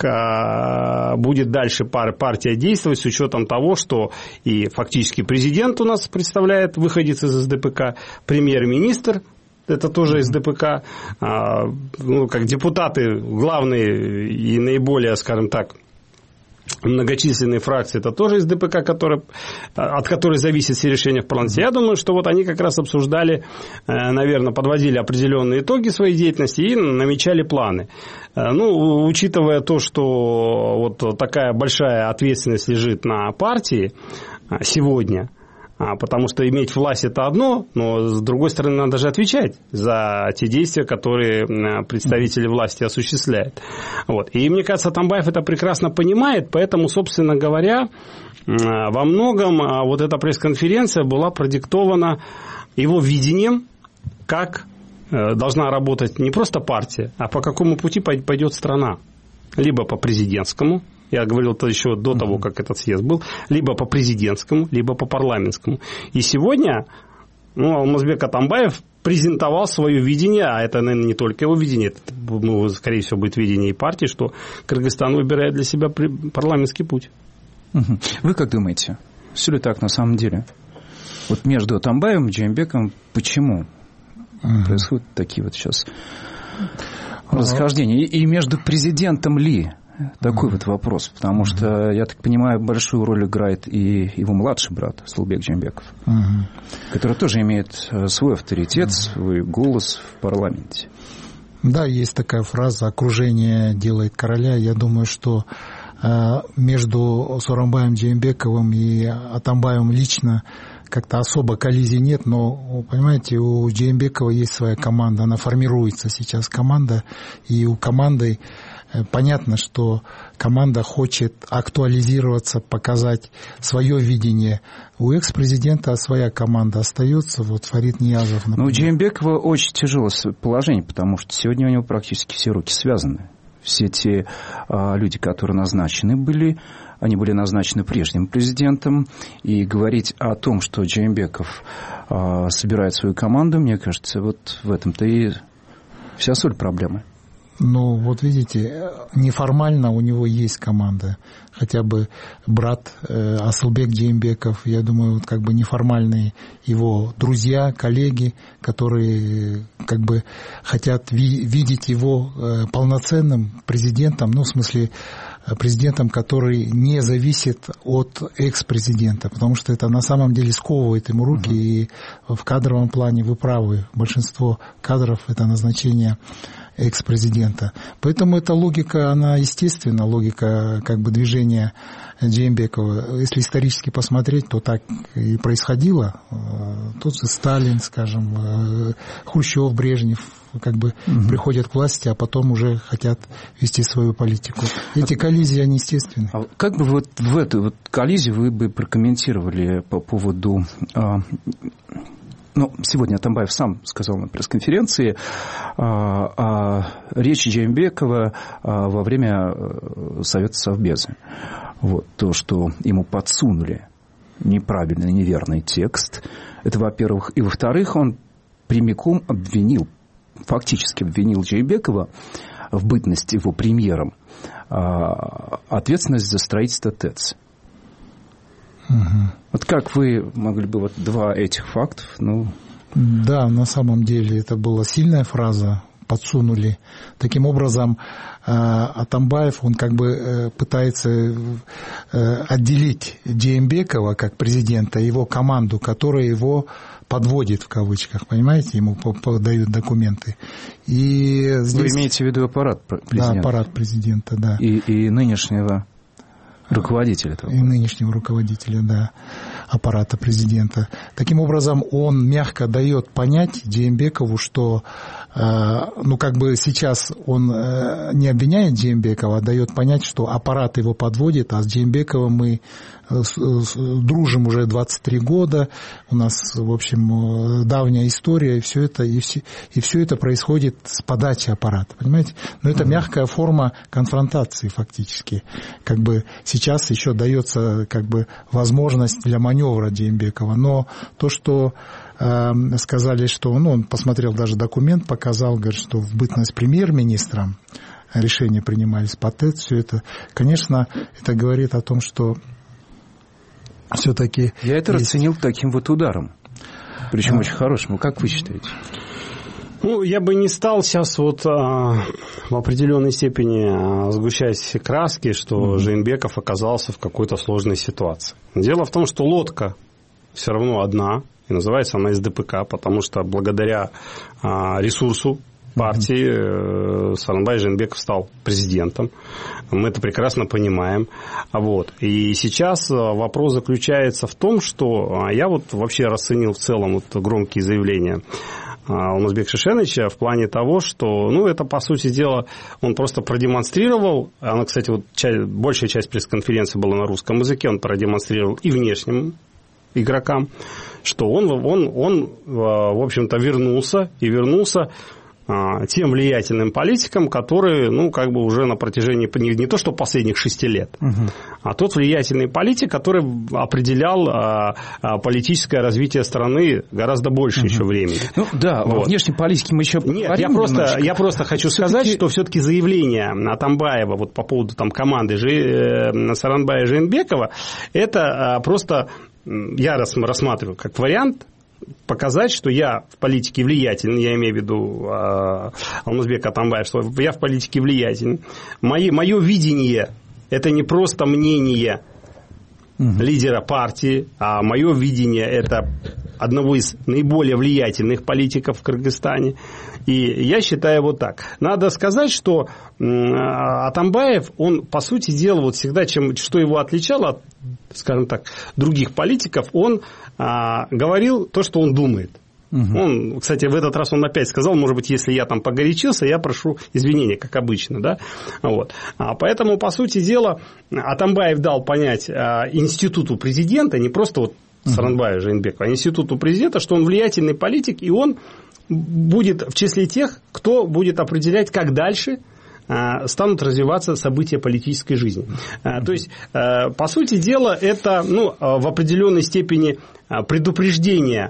э, будет дальше пар, партия действовать с учетом того, что и фактически президент у нас представляет выходец из эс дэ пэ ка, премьер-министр, это тоже эс дэ пэ ка, а, ну, как депутаты, главные и наиболее, скажем так, многочисленные фракции, это тоже эс дэ пэ ка, который, от которой зависит все решения в парламенте. Я думаю, что вот они как раз обсуждали, наверное, подводили определенные итоги своей деятельности и намечали планы. Ну, учитывая то, что вот такая большая ответственность лежит на партии сегодня, потому что иметь власть – это одно, но, с другой стороны, надо же отвечать за те действия, которые представители власти осуществляют. Вот. И, мне кажется, Атамбаев это прекрасно понимает, поэтому, собственно говоря, во многом вот эта пресс-конференция была продиктована его видением, как должна работать не просто партия, а по какому пути пойдет страна. Либо по президентскому, я говорил это еще до того, как этот съезд был, либо по президентскому, либо по парламентскому. И сегодня ну, Алмазбек Атамбаев презентовал свое видение, а это, наверное, не только его видение, это, ну, скорее всего, будет видение и партии, что Кыргызстан выбирает для себя парламентский путь. Вы как думаете, все ли так на самом деле? Вот между Атамбаевым и Жээнбековым почему происходят такие вот сейчас расхождения? И между президентом ли? Такой mm-hmm. вот вопрос, потому mm-hmm. что, я так понимаю, большую роль играет и его младший брат Асылбек Жээнбеков, mm-hmm. который тоже имеет свой авторитет, mm-hmm. свой голос в парламенте. Да, есть такая фраза «окружение делает короля». Я думаю, что между Сооронбаем Жээнбековым и Атамбаевым лично как-то особо коллизий нет, но, понимаете, у Жээнбекова есть своя команда, она формируется сейчас команда, и у команды понятно, что команда хочет актуализироваться, показать свое видение. У экс-президента своя команда остается, вот Фарид Ниязов. Но у Жээнбекова очень тяжелое положение, потому что сегодня у него практически все руки связаны. Все те а, люди, которые назначены были, они были назначены прежним президентом, и говорить о том, что Жээнбеков а, собирает свою команду, мне кажется, вот в этом-то и вся соль проблемы. Ну, вот видите, неформально у него есть команда. Хотя бы брат э, Асылбек Жээнбеков, я думаю, вот как бы неформальные его друзья, коллеги, которые как бы хотят ви- видеть его э, полноценным президентом, ну, в смысле, президентом, который не зависит от экс-президента, потому что это на самом деле сковывает ему руки, uh-huh. и в кадровом плане вы правы, большинство кадров – это назначение экс-президента. Поэтому эта логика, она естественна, логика как бы движения Жээнбекова. Если исторически посмотреть, то так и происходило. Тот же Сталин, скажем, Хрущев, Брежнев как бы угу. приходят к власти, а потом уже хотят вести свою политику. Эти коллизии, они естественны. А как бы вот в эту вот коллизию вы бы прокомментировали по поводу... Ну, сегодня Атамбаев сам сказал на пресс-конференции а, о речи Жээнбекова а, во время Совета Совбеза. Вот, то, что ему подсунули неправильный, неверный текст, это, во-первых. И, во-вторых, он прямиком обвинил, фактически обвинил Жээнбекова в бытности его премьером а, ответственность за строительство ТЭЦ. Угу. Вот как вы могли бы вот два этих фактов, ну... Да, на самом деле это была сильная фраза, подсунули. Таким образом, Атамбаев, он как бы пытается отделить Жээнбекова как президента, его команду, которая его подводит в кавычках, понимаете, ему подают документы. И здесь... Вы имеете в виду аппарат президента? Да, аппарат президента, да. И, и нынешнего... руководителя этого. И нынешнего руководителя, да, аппарата президента. Таким образом, он мягко дает понять Джеймбекову, что, ну, как бы сейчас он не обвиняет Джеймбекова, а дает понять, что аппарат его подводит, а с Джеймбековым мы дружим уже двадцать три года, у нас, в общем, давняя история, и все это, и все, и все это происходит с подачи аппарата, понимаете? Но это мягкая форма конфронтации фактически. Как бы сейчас еще дается как бы возможность для маневра Джеймбекова, но то, что э, сказали, что ну, он посмотрел даже документ, показал, говорит, что в бытность премьер-министром решения принимались по ТЭЦ, все это, конечно, это говорит о том, что все-таки... Я это есть... расценил таким вот ударом, причем а... очень хорошим. Как вы считаете? Ну, я бы не стал сейчас вот а, в определенной степени а, сгущать краски, что mm-hmm. Жээнбеков оказался в какой-то сложной ситуации. Дело в том, что лодка все равно одна, и называется она эс дэ пэ ка, потому что благодаря а, ресурсу партии mm-hmm. Сооронбай Жээнбеков стал президентом. Мы это прекрасно понимаем. Вот. И сейчас вопрос заключается в том, что я вот вообще расценил в целом вот громкие заявления Алмазбека Шишеновича в плане того, что, ну, это, по сути дела, он просто продемонстрировал, она, кстати, вот часть, большая часть пресс-конференции была на русском языке, он продемонстрировал и внешним игрокам, что он, он, он в общем-то, вернулся, и вернулся тем влиятельным политикам, которые, ну, как бы уже на протяжении не, не то что последних шести лет, угу. а тот влиятельный политик, который определял а, а, политическое развитие страны гораздо больше угу. еще времени. Ну да, вот. Во внешней политике мы еще Нет, я просто, я просто хочу все-таки... сказать, что все-таки заявление Атамбаева вот по поводу там команды Жи, Сооронбая Жээнбекова, это а, просто я рассматриваю как вариант показать, что я в политике влиятельный, я имею в виду э, Алмазбека Атамбаева, что я в политике влиятельный. Мое, мое видение – это не просто мнение угу. лидера партии, а мое видение – это одного из наиболее влиятельных политиков в Кыргызстане. И я считаю вот так. Надо сказать, что Атамбаев, он, по сути дела, вот всегда, чем, что его отличало от, скажем так, других политиков, он а, говорил то, что он думает. Угу. Он, кстати, в этот раз он опять сказал, может быть, если я там погорячился, я прошу извинения, как обычно, да, вот. А поэтому, по сути дела, Атамбаев дал понять а, институту президента, не просто вот Сооронбаю Жээнбекову, а институту президента, что он влиятельный политик, и он будет в числе тех, кто будет определять, как дальше станут развиваться события политической жизни. То есть, по сути дела, это, ну, в определенной степени предупреждение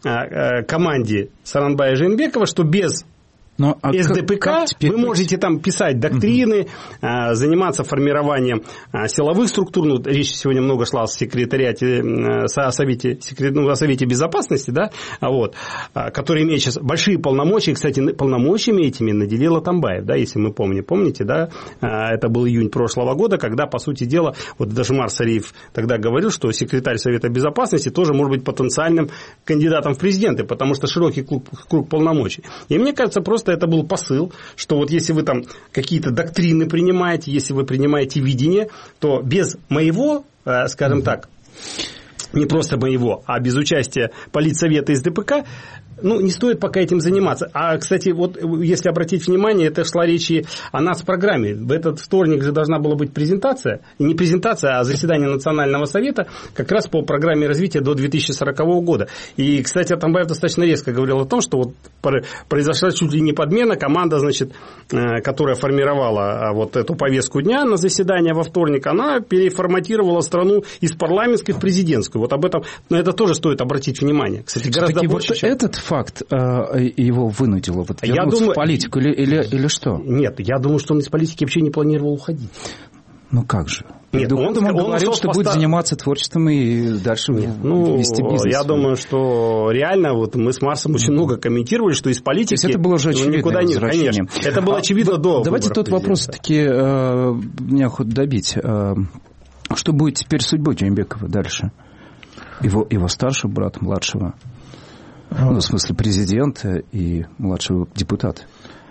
команде Сооронбая Жээнбекова, что без Но, а эс дэ пэ ка как, как вы можете там писать доктрины, угу. заниматься формированием силовых структур. Ну, речь сегодня много шла о секретариате, о Совете, ну, о Совете Безопасности, да, вот, который имеет сейчас большие полномочия. Кстати, полномочиями этими наделил Атамбаев, да, если мы помним. Помните, да, это был июнь прошлого года, когда, по сути дела, вот даже Жомарт Сариев тогда говорил, что секретарь Совета Безопасности тоже может быть потенциальным кандидатом в президенты, потому что широкий круг, круг полномочий. И мне кажется, просто это был посыл, что вот если вы там какие-то доктрины принимаете, если вы принимаете видение, то без моего, скажем так, не просто моего, а без участия политсовета эс дэ пэ ка, ну, не стоит пока этим заниматься. А, кстати, вот если обратить внимание, это шла речь и о нацпрограмме. В этот вторник же должна была быть презентация, не презентация, а заседание Национального совета как раз по программе развития до две тысячи сорокового года. И, кстати, Атамбаев достаточно резко говорил о том, что вот произошла чуть ли не подмена, команда, значит, которая формировала вот эту повестку дня на заседание во вторник, она переформатировала страну из парламентской в президентскую. Вот об этом, но это тоже стоит обратить внимание. Кстати, гораздо больше, вот чем... этот факт э, его вынудило вот, вернуться думаю... в политику или, или, или что? Нет, я думаю, что он из политики вообще не планировал уходить. Ну как же? Нет, он, он, он говорил, что поста... будет заниматься творчеством и дальше Нет, ну, вести бизнес. Я думаю, что реально вот мы с Марсом очень много комментировали, что из политики... То есть это было уже очевидно, никуда не... Конечно, это было очевидно а, до Давайте тот вопрос таки э, меня хоть добить. Э, что будет теперь с судьбой Жээнбекова дальше? Его, его старшего брата, младшего? Ну, в смысле президента и младшего депутата.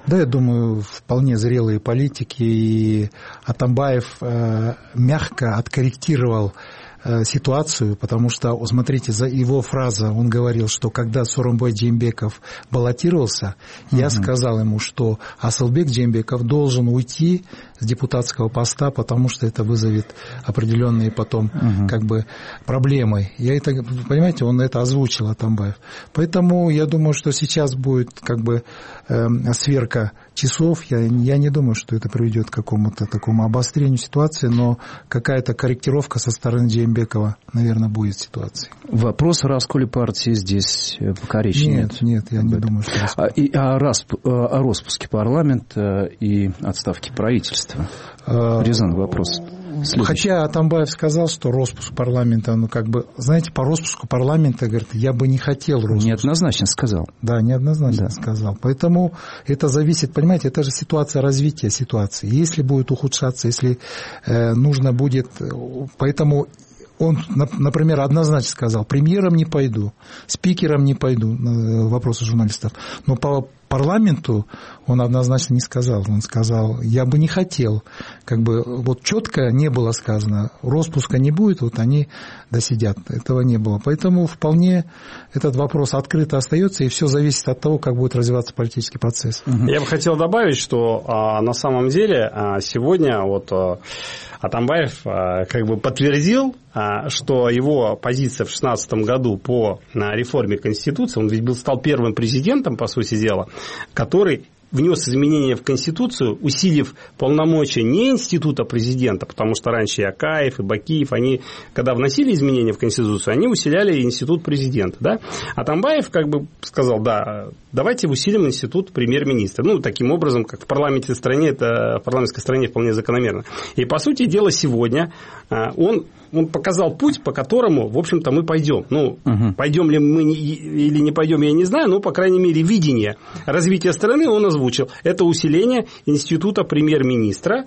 Да, я думаю, вполне зрелые политики, и Атамбаев э, мягко откорректировал ситуацию, потому что, смотрите, за его фраза, он говорил, что когда Сооронбай Жээнбеков баллотировался, uh-huh. я сказал ему, что Асылбек Жээнбеков должен уйти с депутатского поста, потому что это вызовет определенные потом uh-huh. как бы проблемы. Я это, понимаете, он это озвучил, Атамбаев. Поэтому я думаю, что сейчас будет как бы э, сверка часов. Я, я не думаю, что это приведет к какому-то такому обострению ситуации, но какая-то корректировка со стороны Жээнбекова, наверное, будет в ситуации. Вопрос о расколе партии здесь пока речи нет. Нет, нет, я не думаю, что... А, и о, расп... о распуске парламента и отставке правительства. Резонный вопрос. Следующий. Хотя Атамбаев сказал, что распуск парламента, ну как бы, знаете, по распуску парламента, говорит, я бы не хотел распуск. Неоднозначно сказал. Да, неоднозначно да. сказал. Поэтому это зависит, понимаете, это же ситуация развития ситуации. Если будет ухудшаться, если э, нужно будет, поэтому... Он, например, однозначно сказал, премьером не пойду, спикером не пойду, вопросы журналистов. Но по парламенту он однозначно не сказал. Он сказал, я бы не хотел. Как бы вот четко не было сказано, распуска не будет, вот они досидят. Этого не было. Поэтому вполне этот вопрос открыто остается, и все зависит от того, как будет развиваться политический процесс. Я бы хотел добавить, что а, на самом деле а, сегодня вот а, Атамбаев а, как бы подтвердил, а, что его позиция в две тысячи шестнадцатом году по а, реформе Конституции, он ведь был, стал первым президентом, по сути дела, который внес изменения в Конституцию, усилив полномочия не института президента, потому что раньше и Акаев, и Бакиев, они, когда вносили изменения в Конституцию, они усиляли институт президента. Да? А Атамбаев как бы сказал, да, давайте усилим институт премьер-министра. Ну, таким образом, как в парламентской стране, это в парламентской стране вполне закономерно. И, по сути дела, сегодня он... Он показал путь, по которому, в общем-то, мы пойдем. Ну, угу. пойдем ли мы или не пойдем, я не знаю, но, по крайней мере, видение развития страны он озвучил. Это усиление института премьер-министра.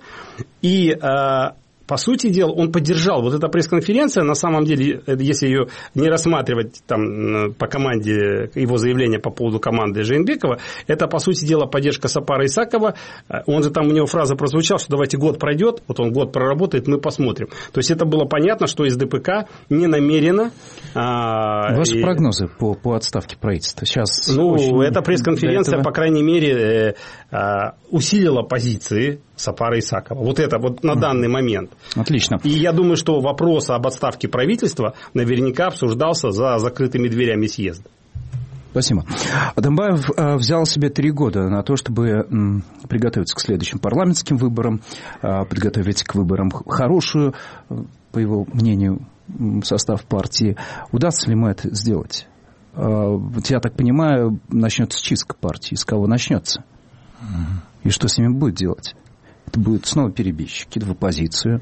И, по сути дела, он поддержал. Вот эта пресс-конференция, на самом деле, если ее не рассматривать там, по команде, его заявление по поводу команды Жээнбекова, это, по сути дела, поддержка Сапара Исакова. Он же там, у него фраза прозвучала, что давайте год пройдет, вот он год проработает, мы посмотрим. То есть это было понятно, что из ДПК не намерено... А, Ваши и... прогнозы по, по отставке правительства? Сейчас ну, очень... эта пресс-конференция, этого... по крайней мере, усилила позиции Сапара Исакова. Вот это вот на данный момент. Отлично. И я думаю, что вопрос об отставке правительства наверняка обсуждался за закрытыми дверями съезда. Спасибо. Атамбаев взял себе три года на то, чтобы приготовиться к следующим парламентским выборам, подготовить к выборам хорошую, по его мнению, состав партии. Удастся ли ему это сделать? Я так понимаю, начнется чистка партии. С кого начнется? И что с ними будет делать? Это будут снова перебежчики в оппозицию.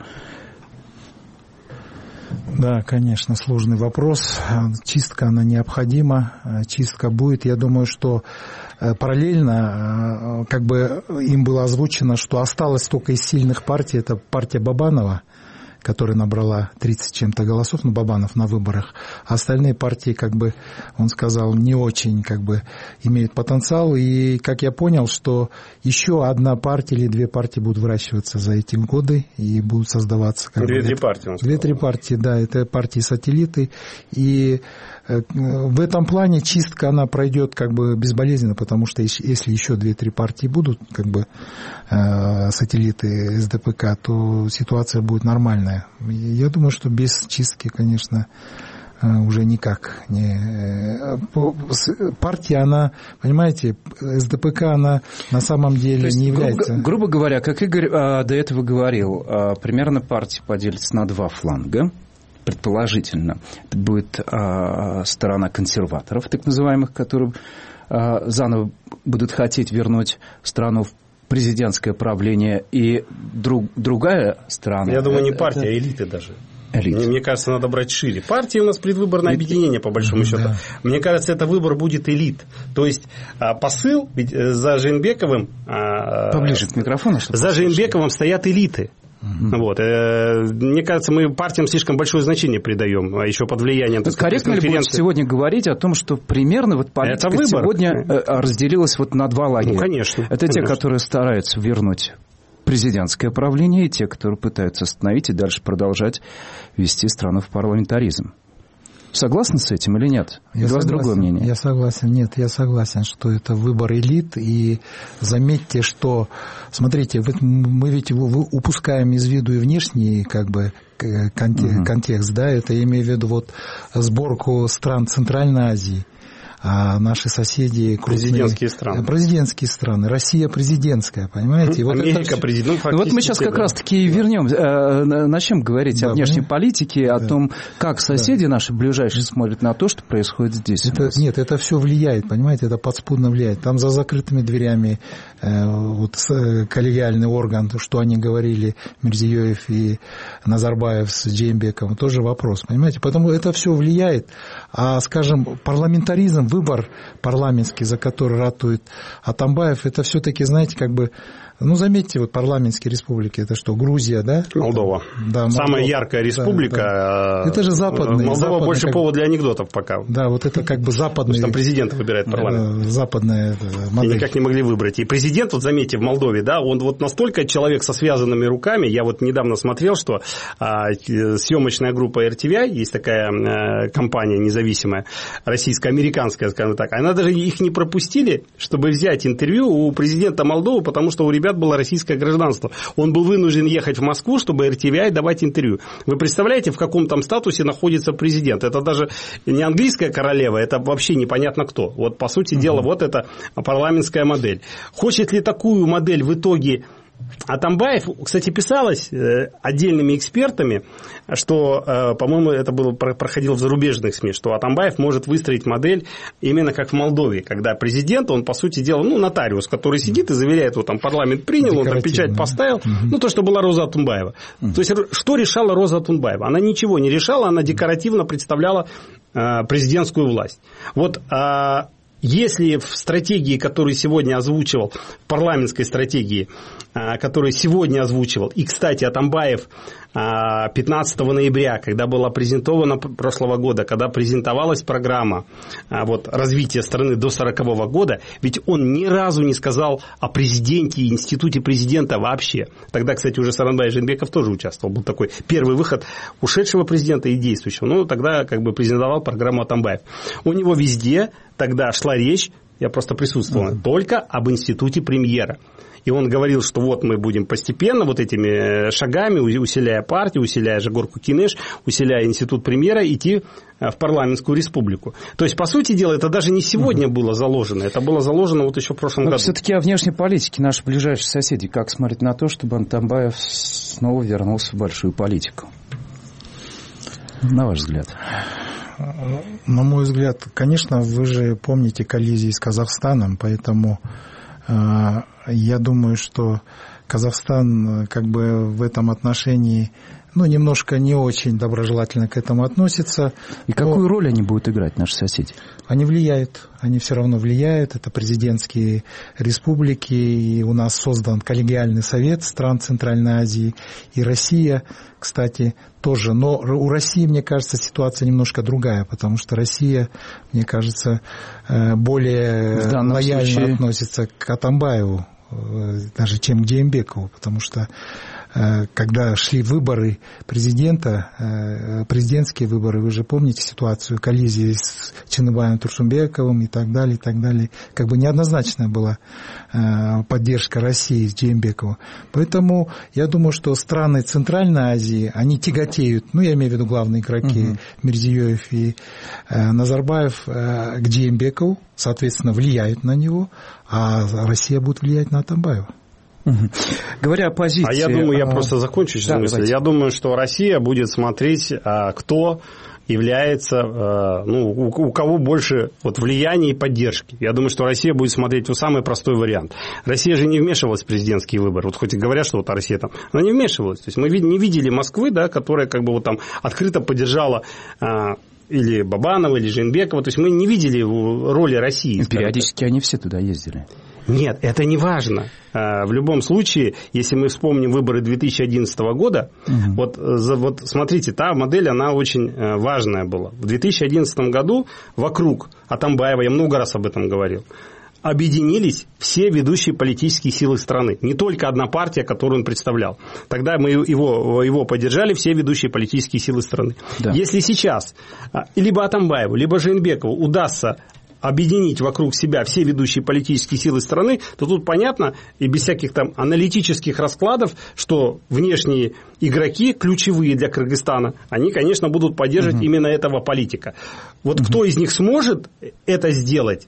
Да, конечно, сложный вопрос. Чистка, она необходима. Чистка будет. Я думаю, что параллельно как бы им было озвучено, что осталось только из сильных партий. Это партия Бабанова, которая набрала тридцать чем-то голосов, ну, Бабанов на выборах. А остальные партии, как бы, он сказал, не очень, как бы, имеют потенциал. И, как я понял, что еще одна партия или две партии будут выращиваться за эти годы и будут создаваться. Две-три партии, он сказал. Две-три партии, да, это партии-сателлиты. И в этом плане чистка, она пройдет как бы безболезненно, потому что если еще две-три партии будут, как бы, сателлиты СДПК, то ситуация будет нормальная. Я думаю, что без чистки, конечно, уже никак не... Партия, она, понимаете, СДПК, она на самом деле есть, не является... Грубо, грубо говоря, как Игорь а, до этого говорил, а, примерно партия поделится на два фланга. Предположительно, это будет а, сторона консерваторов, так называемых, которые а, заново будут хотеть вернуть страну в президентское правление, и друг, другая сторона... Я думаю, не партия, это... а элиты даже. Мне, мне кажется, надо брать шире. Партия у нас предвыборное объединение, по большому счету. Да. Мне кажется, это выбор будет элит. То есть посыл, ведь за Жээнбековым... Поближе к микрофону. За Жээнбековым стоят элиты. Mm-hmm. Вот. Мне кажется, мы партиям слишком большое значение придаем, а еще под влиянием... Так корректно ли будет сегодня говорить о том, что примерно вот политика сегодня разделилась вот на два лагеря? Ну, конечно. Это конечно. те, которые стараются вернуть президентское правление, и те, которые пытаются остановить и дальше продолжать вести страну в парламентаризм. Согласны с этим или нет? Я У вас другое мнение? Я согласен. Нет, я согласен, что это выбор элит. И заметьте, что, смотрите, мы ведь упускаем из виду и внешний как бы контекст, uh-huh. контекст, да, это я имею в виду вот сборку стран Центральной Азии. А наши соседи... Президентские страны. Президентские страны. Россия президентская, понимаете? Вот Америка президент. Ну, вот мы сейчас как раз-таки вернем, э, начнем говорить да, о внешней мы... политике, да. о том, как соседи да. наши ближайшие смотрят на то, что происходит здесь. Это, нет, это все влияет, понимаете, это подспудно влияет. Там за закрытыми дверями э, вот, коллегиальный орган, что они говорили, Мирзиёев и Назарбаев с Джеймбековым, тоже вопрос, понимаете? Поэтому это все влияет. А, скажем, парламентаризм, выбор парламентский, за который ратует Атамбаев, это все-таки, знаете, как бы, ну, заметьте, вот парламентские республики, это что, Грузия, да? Молдова. Да, Молдова. Самая яркая республика. Да, да. Это же западный. Молдова западный, больше как... повод для анекдотов пока. Да, вот это как бы западный. Потому что там президент выбирает парламент. Западная модель. И никак не могли выбрать. И президент, вот заметьте, в Молдове, да, он вот настолько человек со связанными руками, я вот недавно смотрел, что а, съемочная группа эр ти ви, есть такая а, компания независимая, российско-американская, скажем так, она даже их не пропустили, чтобы взять интервью у президента Молдовы, потому что у ребят было российское гражданство. Он был вынужден ехать в Москву, чтобы эр ти ви давать интервью. Вы представляете, в каком там статусе находится президент? Это даже не английская королева, это вообще непонятно кто. Вот, по сути uh-huh. дела, вот это парламентская модель. Хочет ли такую модель в итоге Атамбаев? Кстати, писалось отдельными экспертами, что, по-моему, это было, проходило в зарубежных СМИ, что Атамбаев может выстроить модель именно как в Молдове, когда президент, он, по сути дела, ну, нотариус, который сидит и заверяет, вот там парламент принял, он там печать поставил, угу. ну, то, что была Роза Атунбаева. Угу. То есть, что решала Роза Атунбаева? Она ничего не решала, она декоративно представляла э, президентскую власть. Вот... Э, Если в стратегии, которую сегодня озвучивал, в парламентской стратегии, которую сегодня озвучивал, и, кстати, Атамбаев пятнадцатого ноября, когда была презентована прошлого года, когда презентовалась программа вот, развития страны до сорокового года, ведь он ни разу не сказал о президенте и институте президента вообще. Тогда, кстати, уже Сооронбай Жээнбеков тоже участвовал. Был такой первый выход ушедшего президента и действующего. Ну, тогда как бы презентовал программу Атамбаев. У него везде тогда шла речь, я просто присутствовал, mm-hmm. только об институте премьера. И он говорил, что вот мы будем постепенно вот этими шагами, усиляя партию, усиляя Жагорку Кинеш, усиляя институт премьера, идти в парламентскую республику. То есть, по сути дела, это даже не сегодня угу. было заложено, это было заложено вот еще в прошлом Но году. Все-таки о внешней политике наши ближайшие соседи, как смотреть на то, чтобы Атамбаев снова вернулся в большую политику? На ваш взгляд. На мой взгляд, конечно, вы же помните коллизии с Казахстаном, поэтому э, я думаю, что Казахстан как бы в этом отношении, ну, немножко не очень доброжелательно к этому относится. И какую роль они будут играть, наши соседи? Они влияют, они все равно влияют. Это президентские республики, и у нас создан коллегиальный совет стран Центральной Азии, и Россия, кстати, тоже. Но у России, мне кажется, ситуация немножко другая, потому что Россия, мне кажется, более лояльно случае... относится к Атамбаеву, даже чем к Джеймбекову, потому что когда шли выборы президента, президентские выборы, вы же помните ситуацию коллизии с Чыныбаем Турсунбековым и так далее, и так далее. Как бы неоднозначная была поддержка России с Джеймбековым. Поэтому я думаю, что страны Центральной Азии, они тяготеют, ну, я имею в виду главные игроки, угу. Мирзиёев и Назарбаев, к Джеймбекову, соответственно, влияют на него, а Россия будет влиять на Атамбаева. Угу. Говоря о позиции... А я думаю, я а... просто закончу сейчас да, мысль. Давайте. Я думаю, что Россия будет смотреть, кто является, ну, у кого больше вот влияния и поддержки. Я думаю, что Россия будет смотреть в самый простой вариант. Россия же не вмешивалась в президентские выборы. Вот хоть и говорят, что вот Россия там... Она не вмешивалась. То есть мы не видели Москвы, да, которая как бы вот там открыто поддержала... или Бабанова, или Жээнбекова. То есть мы не видели роли России. Периодически они все туда ездили. Нет, это не важно. В любом случае, если мы вспомним выборы две тысячи одиннадцатого года, угу. вот, вот смотрите, та модель, она очень важная была. В две тысячи одиннадцатом году вокруг Атамбаева, я много раз об этом говорил, объединились все ведущие политические силы страны. Не только одна партия, которую он представлял. Тогда мы его, его поддержали все ведущие политические силы страны. Да. Если сейчас либо Атамбаеву, либо Жээнбекову удастся объединить вокруг себя все ведущие политические силы страны, то тут понятно, и без всяких там аналитических раскладов, что внешние игроки, ключевые для Кыргызстана, они, конечно, будут поддерживать угу. именно этого политика. Вот угу. кто из них сможет это сделать,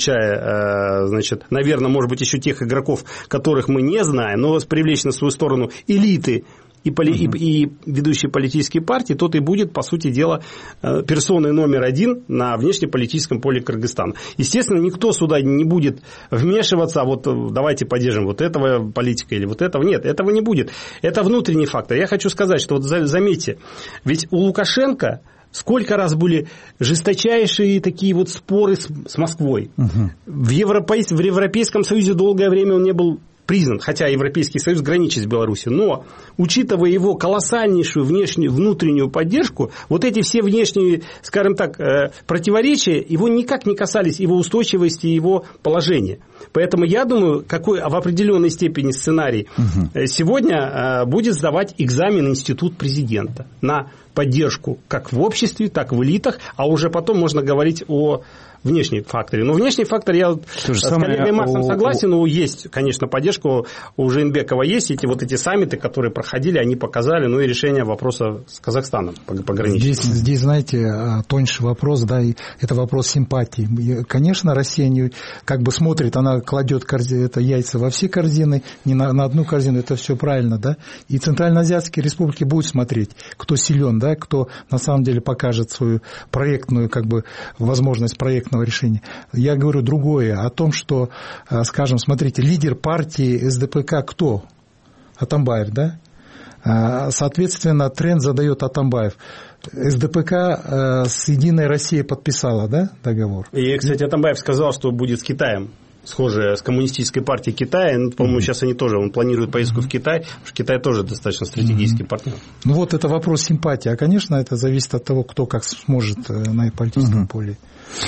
включая, значит, наверное, может быть, еще тех игроков, которых мы не знаем, но привлечь на свою сторону элиты, И, поли, uh-huh. и, и ведущие политические партии, тот и будет, по сути дела, персоной номер один на внешнеполитическом поле Кыргызстана. Естественно, никто сюда не будет вмешиваться, а вот давайте поддержим вот этого политика или вот этого. Нет, этого не будет. Это внутренний фактор. Я хочу сказать, что вот заметьте, ведь у Лукашенко сколько раз были жесточайшие такие вот споры с, с Москвой. Uh-huh. В, Европейс, в Европейском Союзе долгое время он не был признан, хотя Европейский Союз граничит с Беларусью, но, учитывая его колоссальнейшую внешнюю, внутреннюю поддержку, вот эти все внешние, скажем так, противоречия, его никак не касались его устойчивости и его положения. Поэтому я думаю, какой в определенной степени сценарий угу. сегодня будет сдавать экзамен институт президента на поддержку как в обществе, так и в элитах, а уже потом можно говорить о внешний фактор. Но внешний фактор, я с коллегой Максом согласен, у... есть, конечно, поддержка у Жээнбекова есть, эти вот эти саммиты, которые проходили, они показали, ну и решение вопроса с Казахстаном пограничным. Здесь, здесь, знаете, тоньше вопрос, да, и это вопрос симпатии. Конечно, Россия не, как бы смотрит, она кладет корзины, это яйца во все корзины, не на, на одну корзину, это все правильно, да, и центральноазиатские республики будут смотреть, кто силен, да, кто на самом деле покажет свою проектную, как бы, возможность проектного решения. Я говорю другое, о том, что, скажем, смотрите, лидер партии эс дэ пэ ка кто? Атамбаев, да? Соответственно, тренд задает Атамбаев. эс дэ пэ ка с Единой Россией подписала, да, договор? И, кстати, Атамбаев сказал, что будет с Китаем. Схожая с коммунистической партией Китая. Ну, по-моему, mm-hmm. сейчас они тоже, он планирует поездку mm-hmm. в Китай, потому что Китай тоже достаточно стратегический mm-hmm. партнер. Ну, вот это вопрос симпатии. А, конечно, это зависит от того, кто как сможет на политическом mm-hmm. поле.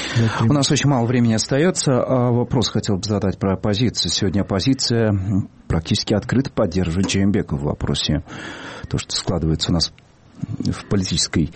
У нас очень мало времени остается. Вопрос хотел бы задать про оппозицию. Сегодня оппозиция практически открыто поддерживает Жээнбекова в вопросе. То, что складывается у нас в политической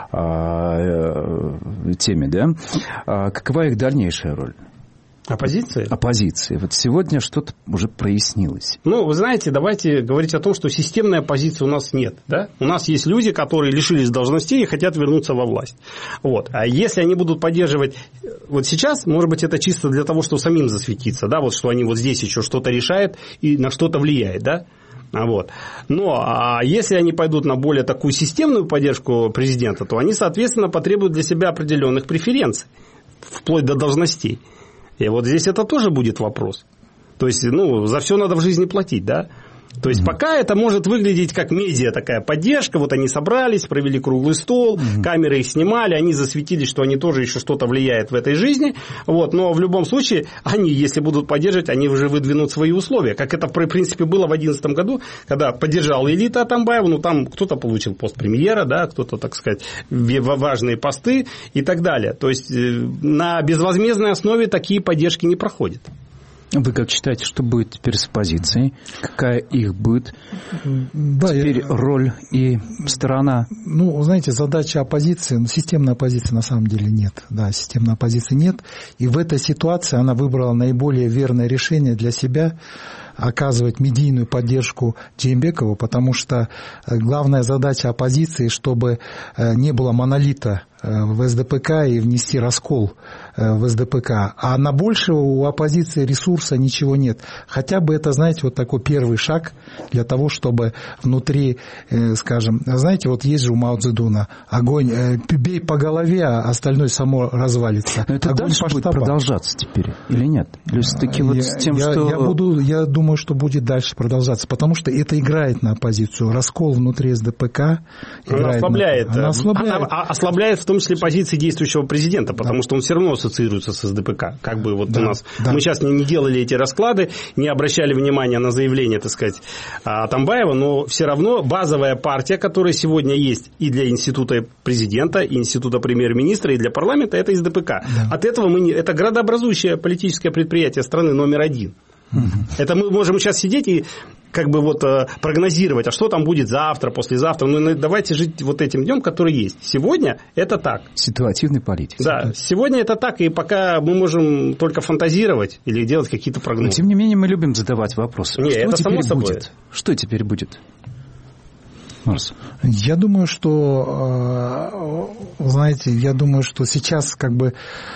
а, теме, да? А какова их дальнейшая роль? Оппозиции? Оппозиции. Вот сегодня что-то уже прояснилось. Ну, вы знаете, давайте говорить о том, что системной оппозиции у нас нет. Да? У нас есть люди, которые лишились должностей и хотят вернуться во власть. Вот. А если они будут поддерживать... Вот сейчас, может быть, это чисто для того, чтобы самим засветиться, да? Вот, что они вот здесь еще что-то решают и на что-то влияют, да? Вот. Но а если они пойдут на более такую системную поддержку президента, то они, соответственно, потребуют для себя определенных преференций, вплоть до должностей. И вот здесь это тоже будет вопрос. То есть, ну, за все надо в жизни платить, да? То есть, mm-hmm. пока это может выглядеть как медиа такая поддержка, вот они собрались, провели круглый стол, mm-hmm. камеры их снимали, они засветились, что они тоже еще что-то влияют в этой жизни, вот, но в любом случае, они, если будут поддерживать, они уже выдвинут свои условия, как это, в принципе, было в две тысячи одиннадцатом году, когда поддержала элита Атамбаева, ну, там кто-то получил пост премьера, да, кто-то, так сказать, важные посты и так далее. То есть, на безвозмездной основе такие поддержки не проходят. Вы как считаете, что будет теперь с оппозицией? Какая их будет да, теперь я... роль и сторона? Ну, знаете, задача оппозиции, ну, системной оппозиции на самом деле нет. Да, системной оппозиции нет. И в этой ситуации она выбрала наиболее верное решение для себя — оказывать медийную поддержку Жээнбекову, потому что главная задача оппозиции, чтобы не было монолита в эс дэ пэ ка и внести раскол в эс дэ пэ ка. А на большего у оппозиции ресурса ничего нет. Хотя бы это, знаете, вот такой первый шаг для того, чтобы внутри, скажем, знаете, вот есть же у Мао Цзэдуна огонь, бей по голове, а остальное само развалится. Но это огонь дальше будет продолжаться теперь или нет? Или все-таки вот я, с тем, я, что... Я, буду, я думаю, думаю, что будет дальше продолжаться, потому что это играет на оппозицию. Раскол внутри эс дэ пэ ка играет. Она ослабляет. На... Она ослабляет. Она ослабляет в том числе позиции действующего президента, потому да. что он все равно ассоциируется с эс дэ пэ ка. Как бы вот да, у нас... Да. Мы сейчас не, не делали эти расклады, не обращали внимания на заявление, так сказать, Атамбаева, но все равно базовая партия, которая сегодня есть и для института президента, и института премьер-министра, и для парламента, это эс дэ пэ ка. Да. От этого мы не... Это градообразующее политическое предприятие страны номер один. Угу. Это мы можем сейчас сидеть и как бы вот прогнозировать, а что там будет завтра, послезавтра. Ну, давайте жить вот этим днем, который есть. Сегодня это так. Ситуативный политик. Да, сегодня это так, и пока мы можем только фантазировать или делать какие-то прогнозы. Но, тем не менее, мы любим задавать вопросы. Не, что это теперь само собой. будет? Что теперь будет? Марс. Я думаю, что, знаете, я думаю, что сейчас как бы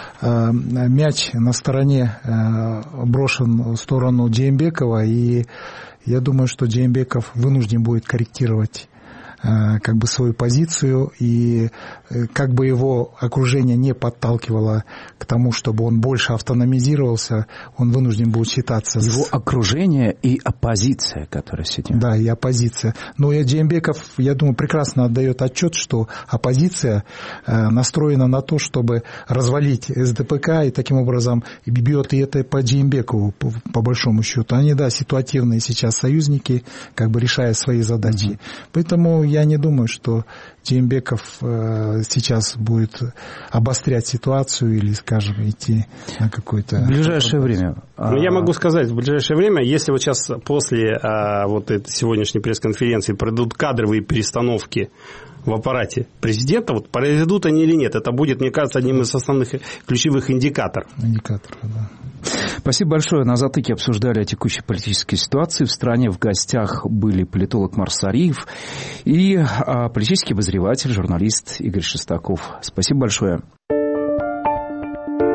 мяч на стороне брошен в сторону Джеймбекова, и я думаю, что Джеймбеков вынужден будет корректировать как бы свою позицию, и как бы его окружение не подталкивало к тому, чтобы он больше автономизировался, он вынужден будет считаться... Его с... окружение и оппозиция, которая сидит. Да, и оппозиция. Но Джеймбеков, я думаю, прекрасно отдает отчет, что оппозиция настроена на то, чтобы развалить эс дэ пэ ка, и таким образом бьет и это по Джеймбекову, по, по большому счету. Они, да, ситуативные сейчас союзники, как бы решая свои задачи. Mm-hmm. Поэтому я не думаю, что Джеймбеков э, сейчас будет обострять ситуацию или, скажем, идти на какой-то... В ближайшее время. Ну, я могу сказать, в ближайшее время, если вот сейчас после а, вот этой сегодняшней пресс-конференции пройдут кадровые перестановки в аппарате президента, вот произойдут они или нет, это будет, мне кажется, одним из основных ключевых индикаторов. Индикаторов, да. Спасибо большое. На «Затыке» обсуждали текущей политической ситуации в стране. В гостях были политолог Марс Сариев и а, политический обозреватель, журналист Игорь Шестаков. Спасибо большое.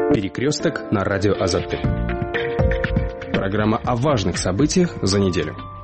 Перекресток на радио Азатык. Программа о важных событиях за неделю.